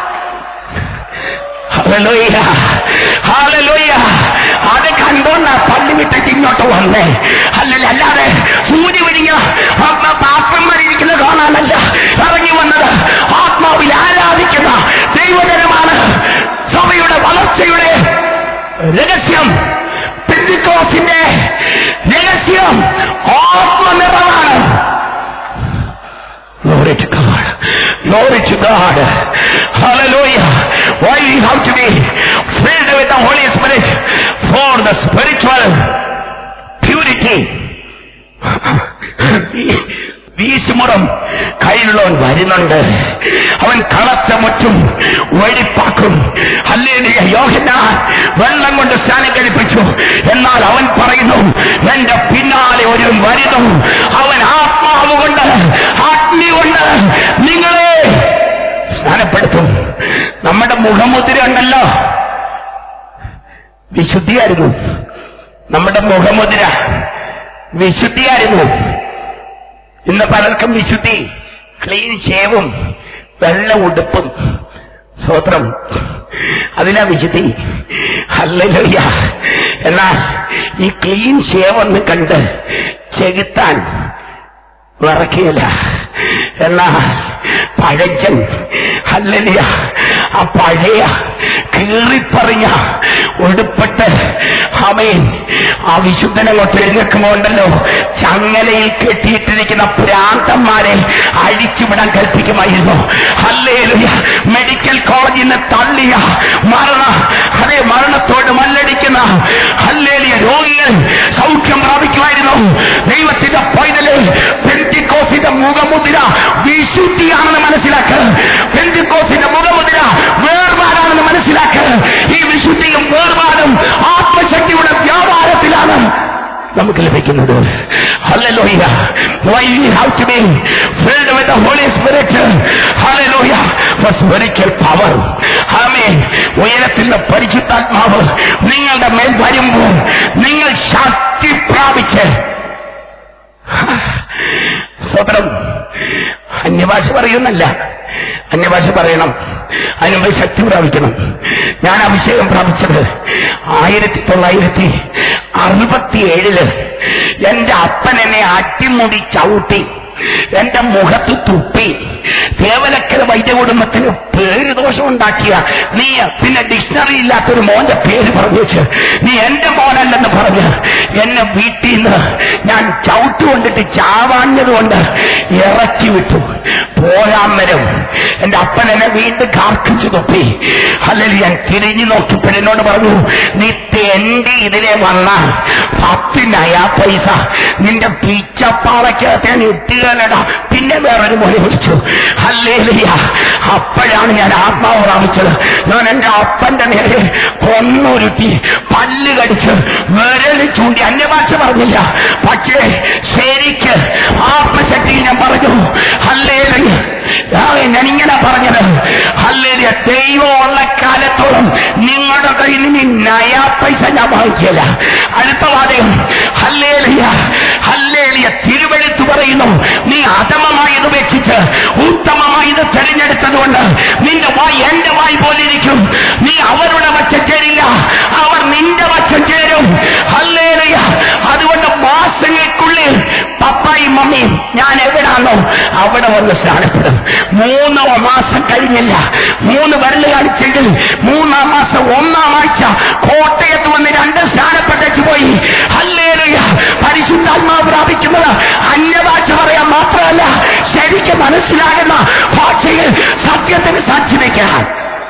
Hallelujah, hallelujah. അത് കണ്ടോണ്ടാ പള്ളി വിട്ടിട്ട് ഇങ്ങോട്ട് വന്നേ. അല്ലല്ല, അല്ലാതെ സൂര്യ വിരിഞ്ഞ പാത്രന്മാരിയ്ക്കുന്ന കാണാനല്ല ഇറങ്ങി വന്നത്. ആത്മാവിൽ ആരാധിക്കുന്ന ദൈവജനമാണ്. സഭയുടെ വളർച്ചയുടെ രഹസ്യം, പെന്തിക്കോസ്തിന്റെ രഹസ്യം ആത്മനിറവാണ്. Glory to God. Glory to God. Hallelujah. Why we have to be filled with the Holy Spirit for the spiritual purity. വീശുമുറം കയ്യിലുള്ളവൻ വരുന്നുണ്ട്. അവൻ കളത്തെ മുറ്റും വെടിപ്പാക്കും. ഹല്ലേലൂയ. യോഹന്നാൻ വെള്ളം കൊണ്ട് സ്നാനം കഴിപ്പിച്ചു. എന്നാൽ അവൻ പറയുന്നു, എന്റെ പിന്നാലെ ഒരു വരുന്നു, അവൻ ആത്മാവ് കൊണ്ട് അഗ്നി കൊണ്ട് നിങ്ങളെ സ്നാനപ്പെടുത്തും. നമ്മുടെ മുഖമുദ്ര ഉണ്ടല്ലോ, വിശുദ്ധിയായിരുന്നു. നമ്മുടെ മുഖമുദ്ര വിശുദ്ധിയായിരുന്നു. ഇന്ന് പലർക്കും വിശുദ്ധി ക്ലീൻ ഷേവും വെള്ള ഉടുപ്പും. സ്തോത്രം, അതിലാ വിശുദ്ധി. ഹല്ലേലൂയ. എന്നാൽ ഈ ക്ലീൻ ഷേവ് ഒന്ന് കണ്ട് ചെകുത്താൻ വിറക്കിയില്ല. എന്നാ പഴച്ചൻ ഹല്ലേലൂയ ആ പഴയ കീറിപ്പറിഞ്ഞ ഉടുപ്പിട്ട് ആമേൻ ആ വിശുദ്ധനങ്ങോട്ട് എഴുന്നേൽക്കുമ്പോണ്ടല്ലോ ചങ്ങലയിൽ കെട്ടിയിട്ടിരിക്കുന്ന പ്രാന്തന്മാരെ അഴിച്ചുവിടാൻ കൽപ്പിക്കുമായിരുന്നു. ഹല്ലേലൂയ. മെഡിക്കൽ കോളേജിൽ നിന്ന് തള്ളിയ മരണ അതേ മരണത്തോട് മല്ലടിക്കുന്ന ഹല്ലേലൂയ രോഗികൾ സൗഖ്യം പ്രാപിക്കുമായിരുന്നു. ദൈവത്തിന്റെ പൈതല് പെന്തിക്കോസിന്റെ മുഖമുദ്ര വിശുദ്ധിയാണെന്ന് മനസ്സിലാക്കുക. പെന്തിക്കോസിന്റെ മുഖമുദ്ര വേർപാടാണെന്ന് മനസ്സിലാക്കുക. ഈ വിശുദ്ധിയും വേർപാടും ആത്മശക്തിയുടെ വ്യാപാരത്തിലാണ് നമുക്ക് ലഭിക്കുന്നത്. Hallelujah. Why we have to be filled with the Holy Spirit. Hallelujah. For spiritual power. Amen. ഉയരത്തിലുള്ള പരിശുദ്ധാത്മാവ് നിങ്ങളുടെ മേൽ വരുമ്പോൾ നിങ്ങൾ ശക്തി പ്രാപിച്ച് സ്വതന്ത്രം. അന്യഭാഷ പറയുന്നല്ല, അന്യഭാഷ പറയണം, അതിനുമ്പ് ശക്തി പ്രാപിക്കണം. ഞാൻ അഭിഷേകം പ്രാപിച്ചത് ആയിരത്തി തൊള്ളായിരത്തി അറുപത്തി ഏഴില് എന്റെ അപ്പൻ എന്നെ അട്ടിമുടി ചവിട്ടി എന്റെ മുഖത്ത് തുപ്പി കേവലക്കര വൈദ്യ കുടുംബത്തിന് പേര് ദോഷം ഉണ്ടാക്കിയ നീ പിന്നെ ഡിക്ഷണറി ഇല്ലാത്തൊരു മോന്റെ പേര് പറഞ്ഞു വെച്ച് നീ എന്റെ മോനല്ലെന്ന് പറഞ്ഞ് എന്നെ വീട്ടിൽ നിന്ന് ഞാൻ ചവിട്ട് കൊണ്ടിട്ട് ചാവാഞ്ഞത് കൊണ്ട് ഇറക്കി വിട്ടു. പോരാമരം എന്റെ അപ്പൻ എന്നെ വീണ്ടും കാർക്കിച്ചു തുപ്പി. അല്ലെങ്കിൽ ഞാൻ തിരിഞ്ഞു നോക്കിയപ്പോഴെന്നോട് പറഞ്ഞു, നീ തെണ്ടി ഇതിലെ വന്നാൽ പത്ത് നയാ പൈസ നിന്റെ പിച്ചപ്പാളക്കകത്ത് ഞാൻ ഇട്ടുകലടാ. പിന്നെ വേറൊരു മൊഴി വിളിച്ചു. ഹല്ലേലൂയ. അപ്പോഴാണ് ഞാൻ ആത്മാവ് പ്രാപിച്ചത്. ഞാൻ എന്റെ അപ്പന്റെ നേരെ കൊന്നുരുട്ടി പല്ല് കടിച്ച് വിരൽ ചൂണ്ടി അന്യഭാഷ പറഞ്ഞില്ല, പക്ഷേ ശരിക്ക് ആത്മശക്തിയിൽ ഞാൻ പറഞ്ഞു ഹല്ലേലൂയ. ഞാനിങ്ങനെ പറഞ്ഞത് ഹല്ലേലൂയ, ദൈവമുള്ള കാലത്തോളം നിങ്ങളുടെ കയ്യിൽ നിന്ന് നയാ പൈസ ഞാൻ വാങ്ങിക്കില്ല. അടുത്ത വാദം ഹല്ലേലൂയ ഹല്ലേലൂയ. തിരുവെഴുത്ത് പറയുന്നു, നീ അധമമായത് ഉപേക്ഷിച്ച് ഉത്തമമായത് തെരഞ്ഞെടുത്തതുകൊണ്ട് നിന്റെ വായി എന്റെ വായി പോലിരിക്കും. നീ അവരുടെ വശം ചേരില്ല, അവർ നിന്റെ വശം ചേരും. ഹല്ലേലൂയ. അതുകൊണ്ട് മാസങ്ങൾക്കുള്ളിൽ പപ്പായും മമ്മിയും ഞാൻ എവിടാണോ അവിടെ വന്ന് സ്നാനപ്പെടും. മൂന്നോ മാസം കഴിഞ്ഞില്ല, മൂന്ന് വരല് കാണിച്ചെങ്കിൽ മൂന്നാം മാസം ഒന്നാം ആഴ്ച കോട്ടയത്ത് വന്ന് രണ്ട് സ്നാനപ്പെട്ടു പോയി. ഹല്ലേലൂയ. പരിശുദ്ധാത്മാവ് പ്രാപിക്കുന്നത് അന്യഭാഷ പറയാൻ മാത്രമല്ല, ശരിക്കും മനസ്സിലാകുന്ന ഭാഷയിൽ സത്യത്തിന് സാക്ഷി വയ്ക്കാൻ.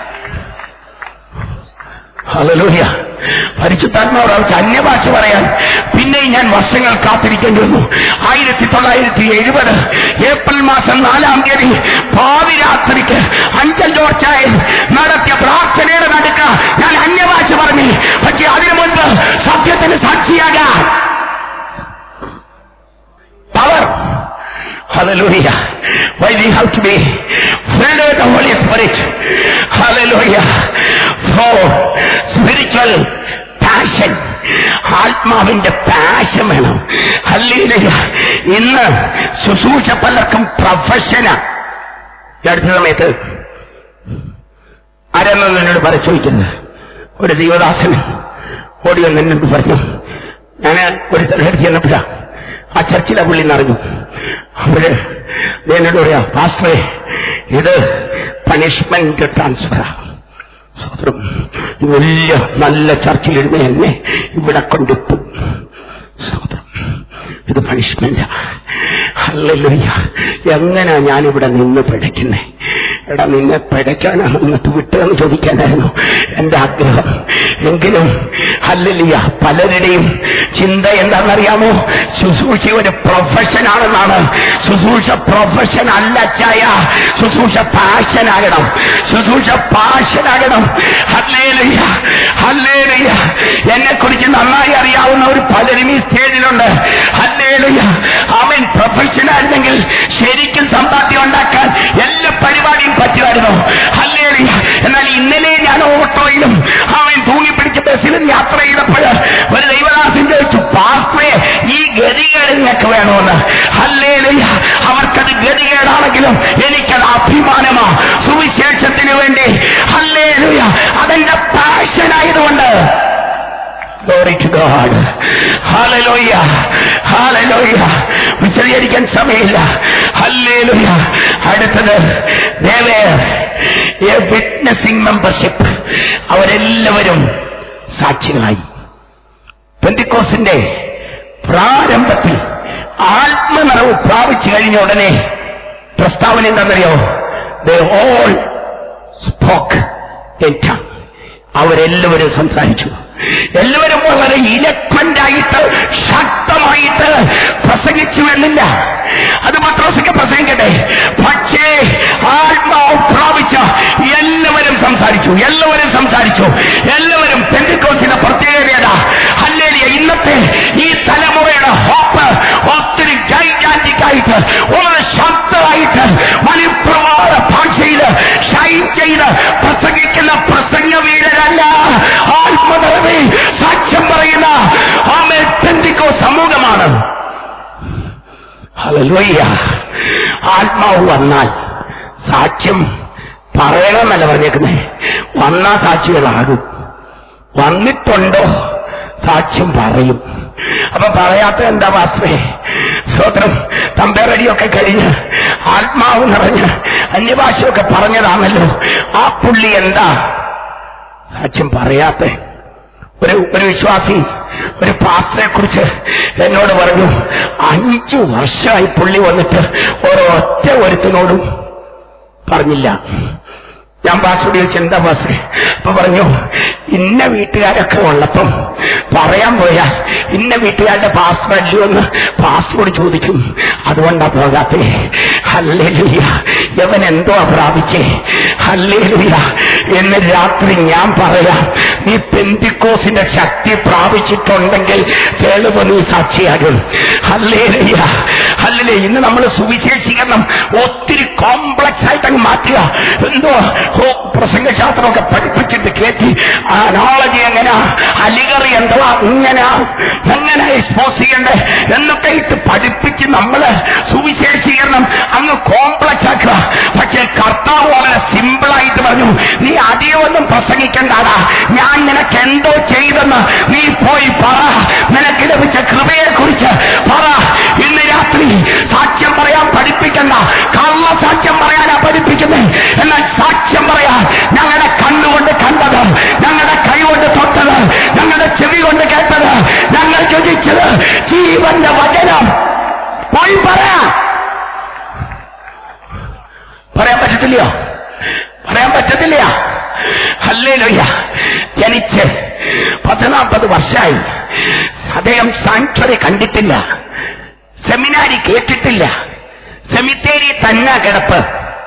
ഹല്ലേലൂയ. പരിശുദ്ധാത്മാവ് പ്രാപിച്ച അന്യഭാഷ പറയാൻ പിന്നെയും ഞാൻ വർഷങ്ങൾ കാത്തിരിക്കേണ്ടി വന്നു. ആയിരത്തി തൊള്ളായിരത്തി എഴുപത് ഏപ്രിൽ മാസം നാലാം തീയതി പാതിരാത്രിക്ക് അഞ്ചൽ ജോർച്ചായി നടത്തിയ പ്രാർത്ഥനയുടെ നടുക്ക ഞാൻ അന്യഭാഷ പറഞ്ഞു. പക്ഷെ അതിനു മുൻപ് സത്യത്തിന് സാക്ഷിയാകാൻ power. Hallelujah. Why we have to be filled with the Holy Spirit. Hallelujah. For spiritual passion. ആത്മാവിന്റെ പാഷൻ വേണം. ഹല്ലേലൂയ. ഇന്ന് ശുശ്രൂഷ പലർക്കും പ്രൊഫഷനാ. അടുത്ത സമയത്ത് ആരെന്നും എന്നോട് പരിശോധിക്കുന്നത് ഒരു ദൈവദാസന് ഓടി വന്ന് എന്നോട് പറഞ്ഞു, ഞാൻ ഒരു സ്ഥലത്ത് ചെന്നപ്പോഴാ ആ ചർച്ചിലെ പുള്ളി നിറഞ്ഞു. അവര് എന്നോട് പറയാ, പാസ്റ്ററെ ഇത് പണിഷ്മെന്റ് ട്രാൻസ്ഫറാ. സ്വതന്ത്രം വലിയ നല്ല ചർച്ചയിലിരുന്ന് എന്നെ ഇവിടെ കൊണ്ടിട്ടു. സ്വതന്ത്രം ഇത് പണിഷ്മെന്റാ. ഹല്ലേലൂയ. എങ്ങനെയാ ഞാനിവിടെ നിന്ന് പിടയ്ക്കുന്നേ? എടാ നിന്നെ പിടയ്ക്കാനാണ് ഇങ്ങോട്ട് വിട്ടതെന്ന് ചോദിക്കാനായിരുന്നു എന്റെ ആഗ്രഹം. എങ്കിലും ഹല്ലേലൂയ, പലരുടെയും ചിന്ത എന്താണെന്നറിയാമോ? ശുശ്രൂഷ ഒരു പ്രൊഫഷനാണെന്നാണ്. ശുശ്രൂഷ പ്രൊഫഷൻ അല്ല ചായ, ശുശ്രൂഷ പാഷനാകണം, ശുശ്രൂഷ പാഷനാകണം. Hallelujah, hallelujah. എന്നെ കുറിച്ച് നന്നായി അറിയാവുന്ന ഒരു പലരും ഈ സ്റ്റേജിലുണ്ട്. ഹല്ലേലൂയ. അവൻ പ്രൊഫഷനായിരുന്നെങ്കിൽ ശരിക്കും സമ്പാദ്യം ഉണ്ടാക്കാൻ എല്ലാ പരിപാടിയും പറ്റുമായിരുന്നു. ഹല്ലേലൂയ. എന്നാൽ ഇന്നലെ ഞാൻ ഓട്ടോയിലും അവൻ തൂങ്ങിപ്പിടിച്ച ബസ്സിലും യാത്ര ചെയ്തപ്പോൾ ഒരു ദൈവദാസൻ ചോദിച്ചു, പാസ്റ്ററെ ഈ ഗതികേട് നിങ്ങൾക്ക് വേണമെന്ന്. ഹല്ലേലൂയ. അവർക്കത് ഗതികേടാണെങ്കിലും എനിക്കത് അഭിമാനമാ സുവിശേഷത്തിന് വേണ്ടി. ഹല്ലേലൂയ. അതെന്റെ പാഷനായതുകൊണ്ട്. Glory to God. Hallelujah. Hallelujah. വിശദീകരിക്കാൻ സമയമില്ല. ഹല്ലേലൂയ. അടുത്തത് എ വിറ്റ്നസിംഗ് മെമ്പർഷിപ്പ്. അവരെല്ലാവരും സാക്ഷികളായി. പെന്തിക്കോസിന്റെ പ്രാരംഭത്തിൽ ആത്മനിറവ് പ്രാപിച്ചു കഴിഞ്ഞ ഉടനെ പ്രസ്താവന എന്താണെന്നറിയോ? They all spoke in tongue. അവരെല്ലാവരും സംസാരിച്ചു. എല്ലാവരും വളരെ ഇലക്വന്റായിട്ട് ശക്തമായിട്ട് പ്രസംഗിച്ചു എന്നില്ല. അത് പത്രോസൊക്കെ പ്രസംഗിക്കട്ടെ, പക്ഷേ ആത്മാവ് പ്രാപിച്ച എല്ലാവരും സംസാരിച്ചു. എല്ലാവരും സംസാരിച്ചു എല്ലാവരും പെന്തിക്കോസിന്റെ പ്രത്യേകത. ഹല്ലേലൂയ. ഇന്നത്തെ ഈ തലമുറയുടെ ഹോപ്പ് ഒത്തിരി ജൈജാന്റിക്കായിട്ട് വളരെ ശക്തമായിട്ട് മണിപ്രവാള ഭാഷയിൽ ഷൈൻ ചെയ്ത് പ്രസംഗിക്കുന്ന പ്രസംഗ വീരരല്ല, ആത്മനിറവിൽ സാക്ഷ്യം പറയുന്ന ആമേൻ പെന്തിക്കോസ് സമൂഹമാണ്. ഹല്ലേലൂയ. ആത്മാവ് വന്നാൽ സാക്ഷ്യം പറയണമെന്നല്ല പറഞ്ഞേക്കുന്നേ, വന്നാ സാക്ഷികളാകും. വന്നിട്ടുണ്ടോ സാക്ഷ്യം പറയും. അപ്പൊ പറയാത്ത എന്താ പാസ്റ്ററേ? സ്തോത്രം. തമ്പേറടിയൊക്കെ കഴിഞ്ഞ് ആത്മാവ് നിറഞ്ഞ് അന്യഭാഷയൊക്കെ പറഞ്ഞതാണല്ലോ. ആ പുള്ളി എന്താ സാക്ഷ്യം പറയാത്ത? ഒരു ഒരു വിശ്വാസി ഒരു പാസ്റ്ററെ കുറിച്ച് എന്നോട് പറഞ്ഞു, അഞ്ചു വർഷമായി പുള്ളി വന്നിട്ട് ഒരൊറ്റ ഒരുത്തിനോടും പറഞ്ഞില്ല. ഞാൻ പാസ്റ്ററോട് ചോദിച്ചു, എന്താ പാസ്റ്ററെ? അപ്പൊ പറഞ്ഞു, ഇന്ന വീട്ടുകാരൊക്കെ ഉള്ളപ്പം പറയാൻ പോയാൽ ഇന്ന വീട്ടുകാരുടെ പാസ്റ്റർ അല്ലയോ എന്ന് പാസ്റ്ററോട് ചോദിക്കും, അതുകൊണ്ടാ പോകാത്തേ. ഹല്ലേലൂയ. യവൻ എന്തോ പ്രാപിച്ചേ. ഹല്ലേലൂയ. എന്ന് രാത്രി ഞാൻ പറയാം, നീ പെന്തിക്കോസിന്റെ ശക്തി പ്രാപിച്ചിട്ടുണ്ടെങ്കിൽ തെളിവ് നീ സാക്ഷിയാകും. ഹല്ലേലൂയ. ഹല്ലേലൂയ. ഇന്ന് നമ്മൾ സുവിശേഷീകരണം ഒത്തിരി കോംപ്ലക്സ് ആയിട്ട് അങ്ങ് മാറ്റുക. എന്തോ പ്രസംഗശാസ്ത്രമൊക്കെ പഠിപ്പിച്ചിട്ട് കേട്ടി നോളജി എങ്ങനാ, അലിഗറി എന്തുവാ, ഇങ്ങനെ എങ്ങനെ എക്സ്പോസ് ചെയ്യണ്ടേ എന്നൊക്കെ ഇട്ട് പഠിപ്പിച്ച് നമ്മള് സുവിശേഷീകരണം അങ്ങ് കോംപ്ലക്സ് ആക്കുക. പക്ഷെ കർത്താവ് വളരെ സിമ്പിളായിട്ട് പറഞ്ഞു, നീ അധികമൊന്നും പ്രസംഗിക്കണ്ടാടാ, ഞാൻ നിനക്ക് എന്തോ ചെയ്തെന്ന് നീ പോയി പറ, നിനക്ക് ലഭിച്ച കൃപയെ കുറിച്ച് പറ. ഇന്ന് രാത്രി സാക്ഷ്യം പറയാൻ പഠിപ്പിക്കണ്ട, കള്ള സാക്ഷ്യം പറയാനാ പഠിപ്പിക്കുന്നത്. എന്നാൽ സാക്ഷ്യം പറയാൻ ഞങ്ങളുടെ കണ്ണുകൊണ്ട് കണ്ടത്, ഞങ്ങളുടെ കൈ കൊണ്ട് തൊട്ടത്, ഞങ്ങളുടെ ചെവി കൊണ്ട് കേട്ടത്, ഞങ്ങൾ രുചിച്ചത് ജീവന്റെ വചനം പോയി പറയാ. പറയാൻ പറ്റത്തില്ലയോ? പറയാൻ പറ്റത്തില്ല. ഹല്ലേലൂയ. ജനിച്ച് പതിനാൽപ്പത് വർഷമായി അദ്ദേഹം സാങ്ച്വറി കണ്ടിട്ടില്ല, സെമിനാരി കേട്ടിട്ടില്ല, സെമിത്തേരി തന്നെ കിടപ്പ്.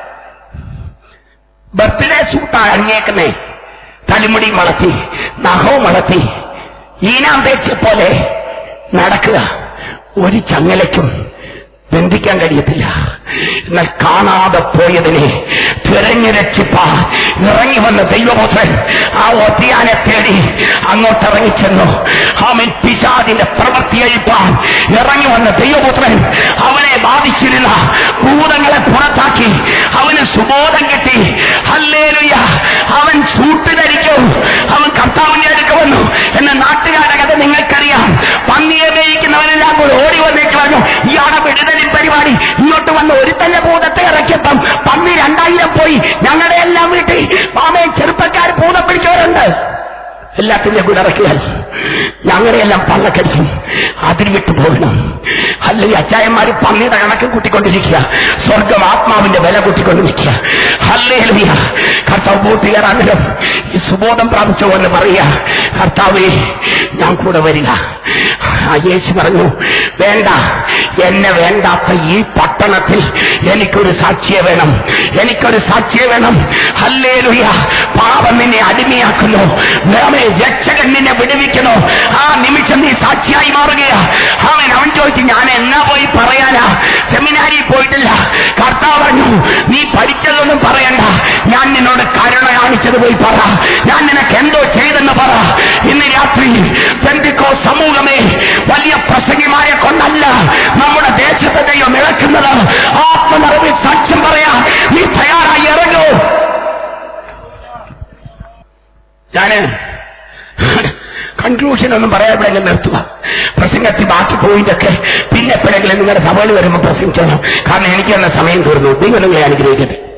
ബർത്ത്ഡേ സൂട്ടാ അണിഞ്ഞേക്കുന്നേ, തലമുടി വളർത്തി, നഖവും വളർത്തി, ഈനാം തേച്ച പോലെ നടക്കുക. ഒരു ചങ്ങലയ്ക്കും ബന്ധിക്കാൻ കഴിയത്തില്ല. എന്നാൽ കാണാതെ പോയതിനെ തിരഞ്ഞു രക്ഷിപ്പാൻ ഇറങ്ങി വന്ന ദൈവപുത്രൻ ആ ഒത്തിയാനെ തേടി അങ്ങോട്ടിറങ്ങിച്ചെന്നു. അവൻ പിശാചിന്റെ പ്രവൃത്തി അഴിപ്പാൻ ഇറങ്ങി വന്ന ദൈവപുത്രൻ അവനെ ബാധിച്ചിരുന്ന ഭൂതങ്ങളെ പുറത്താക്കി അവന് സുബോധം കിട്ടി. ഹല്ലേലൂയ. അവൻ സൂട്ട് ധരിച്ചു, അവൻ കർത്താവിന്റെ അടുക്ക വന്നു. എന്ന നാട്ടുകാരുടെ കഥ നിങ്ങൾക്കറിയാം. പന്നിയെ മേയിക്കുന്നവനെല്ലാം കൂടെ ഓടി വന്നേക്ക് പറഞ്ഞു, ഇയാളെ വിടുതലിൻ പരിപാടി. ഇങ്ങോട്ട് വന്ന് ഒരു തന്നെ ഭൂതത്തെ ഇറക്കിയപ്പം പന്നി രണ്ടായിരം പോയി. ഞങ്ങളുടെ എല്ലാം വീട്ടിൽ പാമയെ ചെറുപ്പക്കാർ ഭൂതം പിടിച്ചവരുണ്ട്. എല്ലാത്തിൻ്റെ കൂടെ ഇറക്കിയാൽ ഞങ്ങളെയെല്ലാം പള്ളക്കടിക്കും. അതിന് വിട്ടു പോകണം. അല്ലെങ്കിൽ അച്ചായന്മാര് പന്നിയുടെ കണക്ക് കൂട്ടിക്കൊണ്ടിരിക്കുക, സ്വർഗം ആത്മാവിന്റെ വില കൂട്ടിക്കൊണ്ടിരിക്കുക. ഹല്ലേലൂയ. കർത്താവ് ബോട്ട് കയറാനല്ലോ ഈ സുബോധം പ്രാപിച്ച പോലെ പറയുക, കർത്താവേ ഞാൻ കൂടെ വരിക. യേശു പറഞ്ഞു, വേണ്ട, എന്നെ വേണ്ടാത്ത ഈ പട്ടണത്തിൽ എനിക്കൊരു സാക്ഷിയെ വേണം, എനിക്കൊരു സാക്ഷിയെ വേണം. ഹല്ലേലൂയ. പാപം നിന്നെ അടിമയാക്കുന്നു, രക്ഷകൻ നിന്നെ വിടുവിക്കണോ, ആ നിമിഷം നീ സാക്ഷിയായി മാറുകയാ. അവൻ അവൻ ചോദിച്ചു, ഞാൻ എന്നാ പോയി പറയാനാ, സെമിനാരിൽ പോയിട്ടില്ല. കർത്താവ് പറഞ്ഞു, നീ പഠിച്ചതൊന്നും പറയണ്ട, ഞാൻ നിന്നോട് കരുണ കാണിച്ചത് പോയി പറ, ഞാൻ നിനക്ക് എന്തോ ചെയ്തെന്ന് പറ. ഇന്ന് രാത്രി പെന്തിക്കോസ്ത് സമൂഹമേ, വലിയ പ്രസംഗിമാരെ കൊണ്ടല്ല നമ്മുടെ ദേശത്തെ ദൈവം ഇളക്കുന്നത്. ആത്മനിറവിൽ സാക്ഷ്യം പറയാ നീ തയ്യാറായി ഇറങ്ങൂ. ഞാന് കൺക്ലൂഷൻ ഒന്നും പറയാൻ നിർത്തുക. പ്രസംഗത്തിൽ ബാക്കി പോയിട്ടൊക്കെ പിന്നെ എപ്പോഴെങ്കിലും നിങ്ങളുടെ സഭയിൽ വരുമ്പോൾ പ്രസംഗിച്ചോ, കാരണം എനിക്ക് തന്നെ സമയം തീർന്നു. നിങ്ങളെ അനുഗ്രഹിക്കട്ടെ.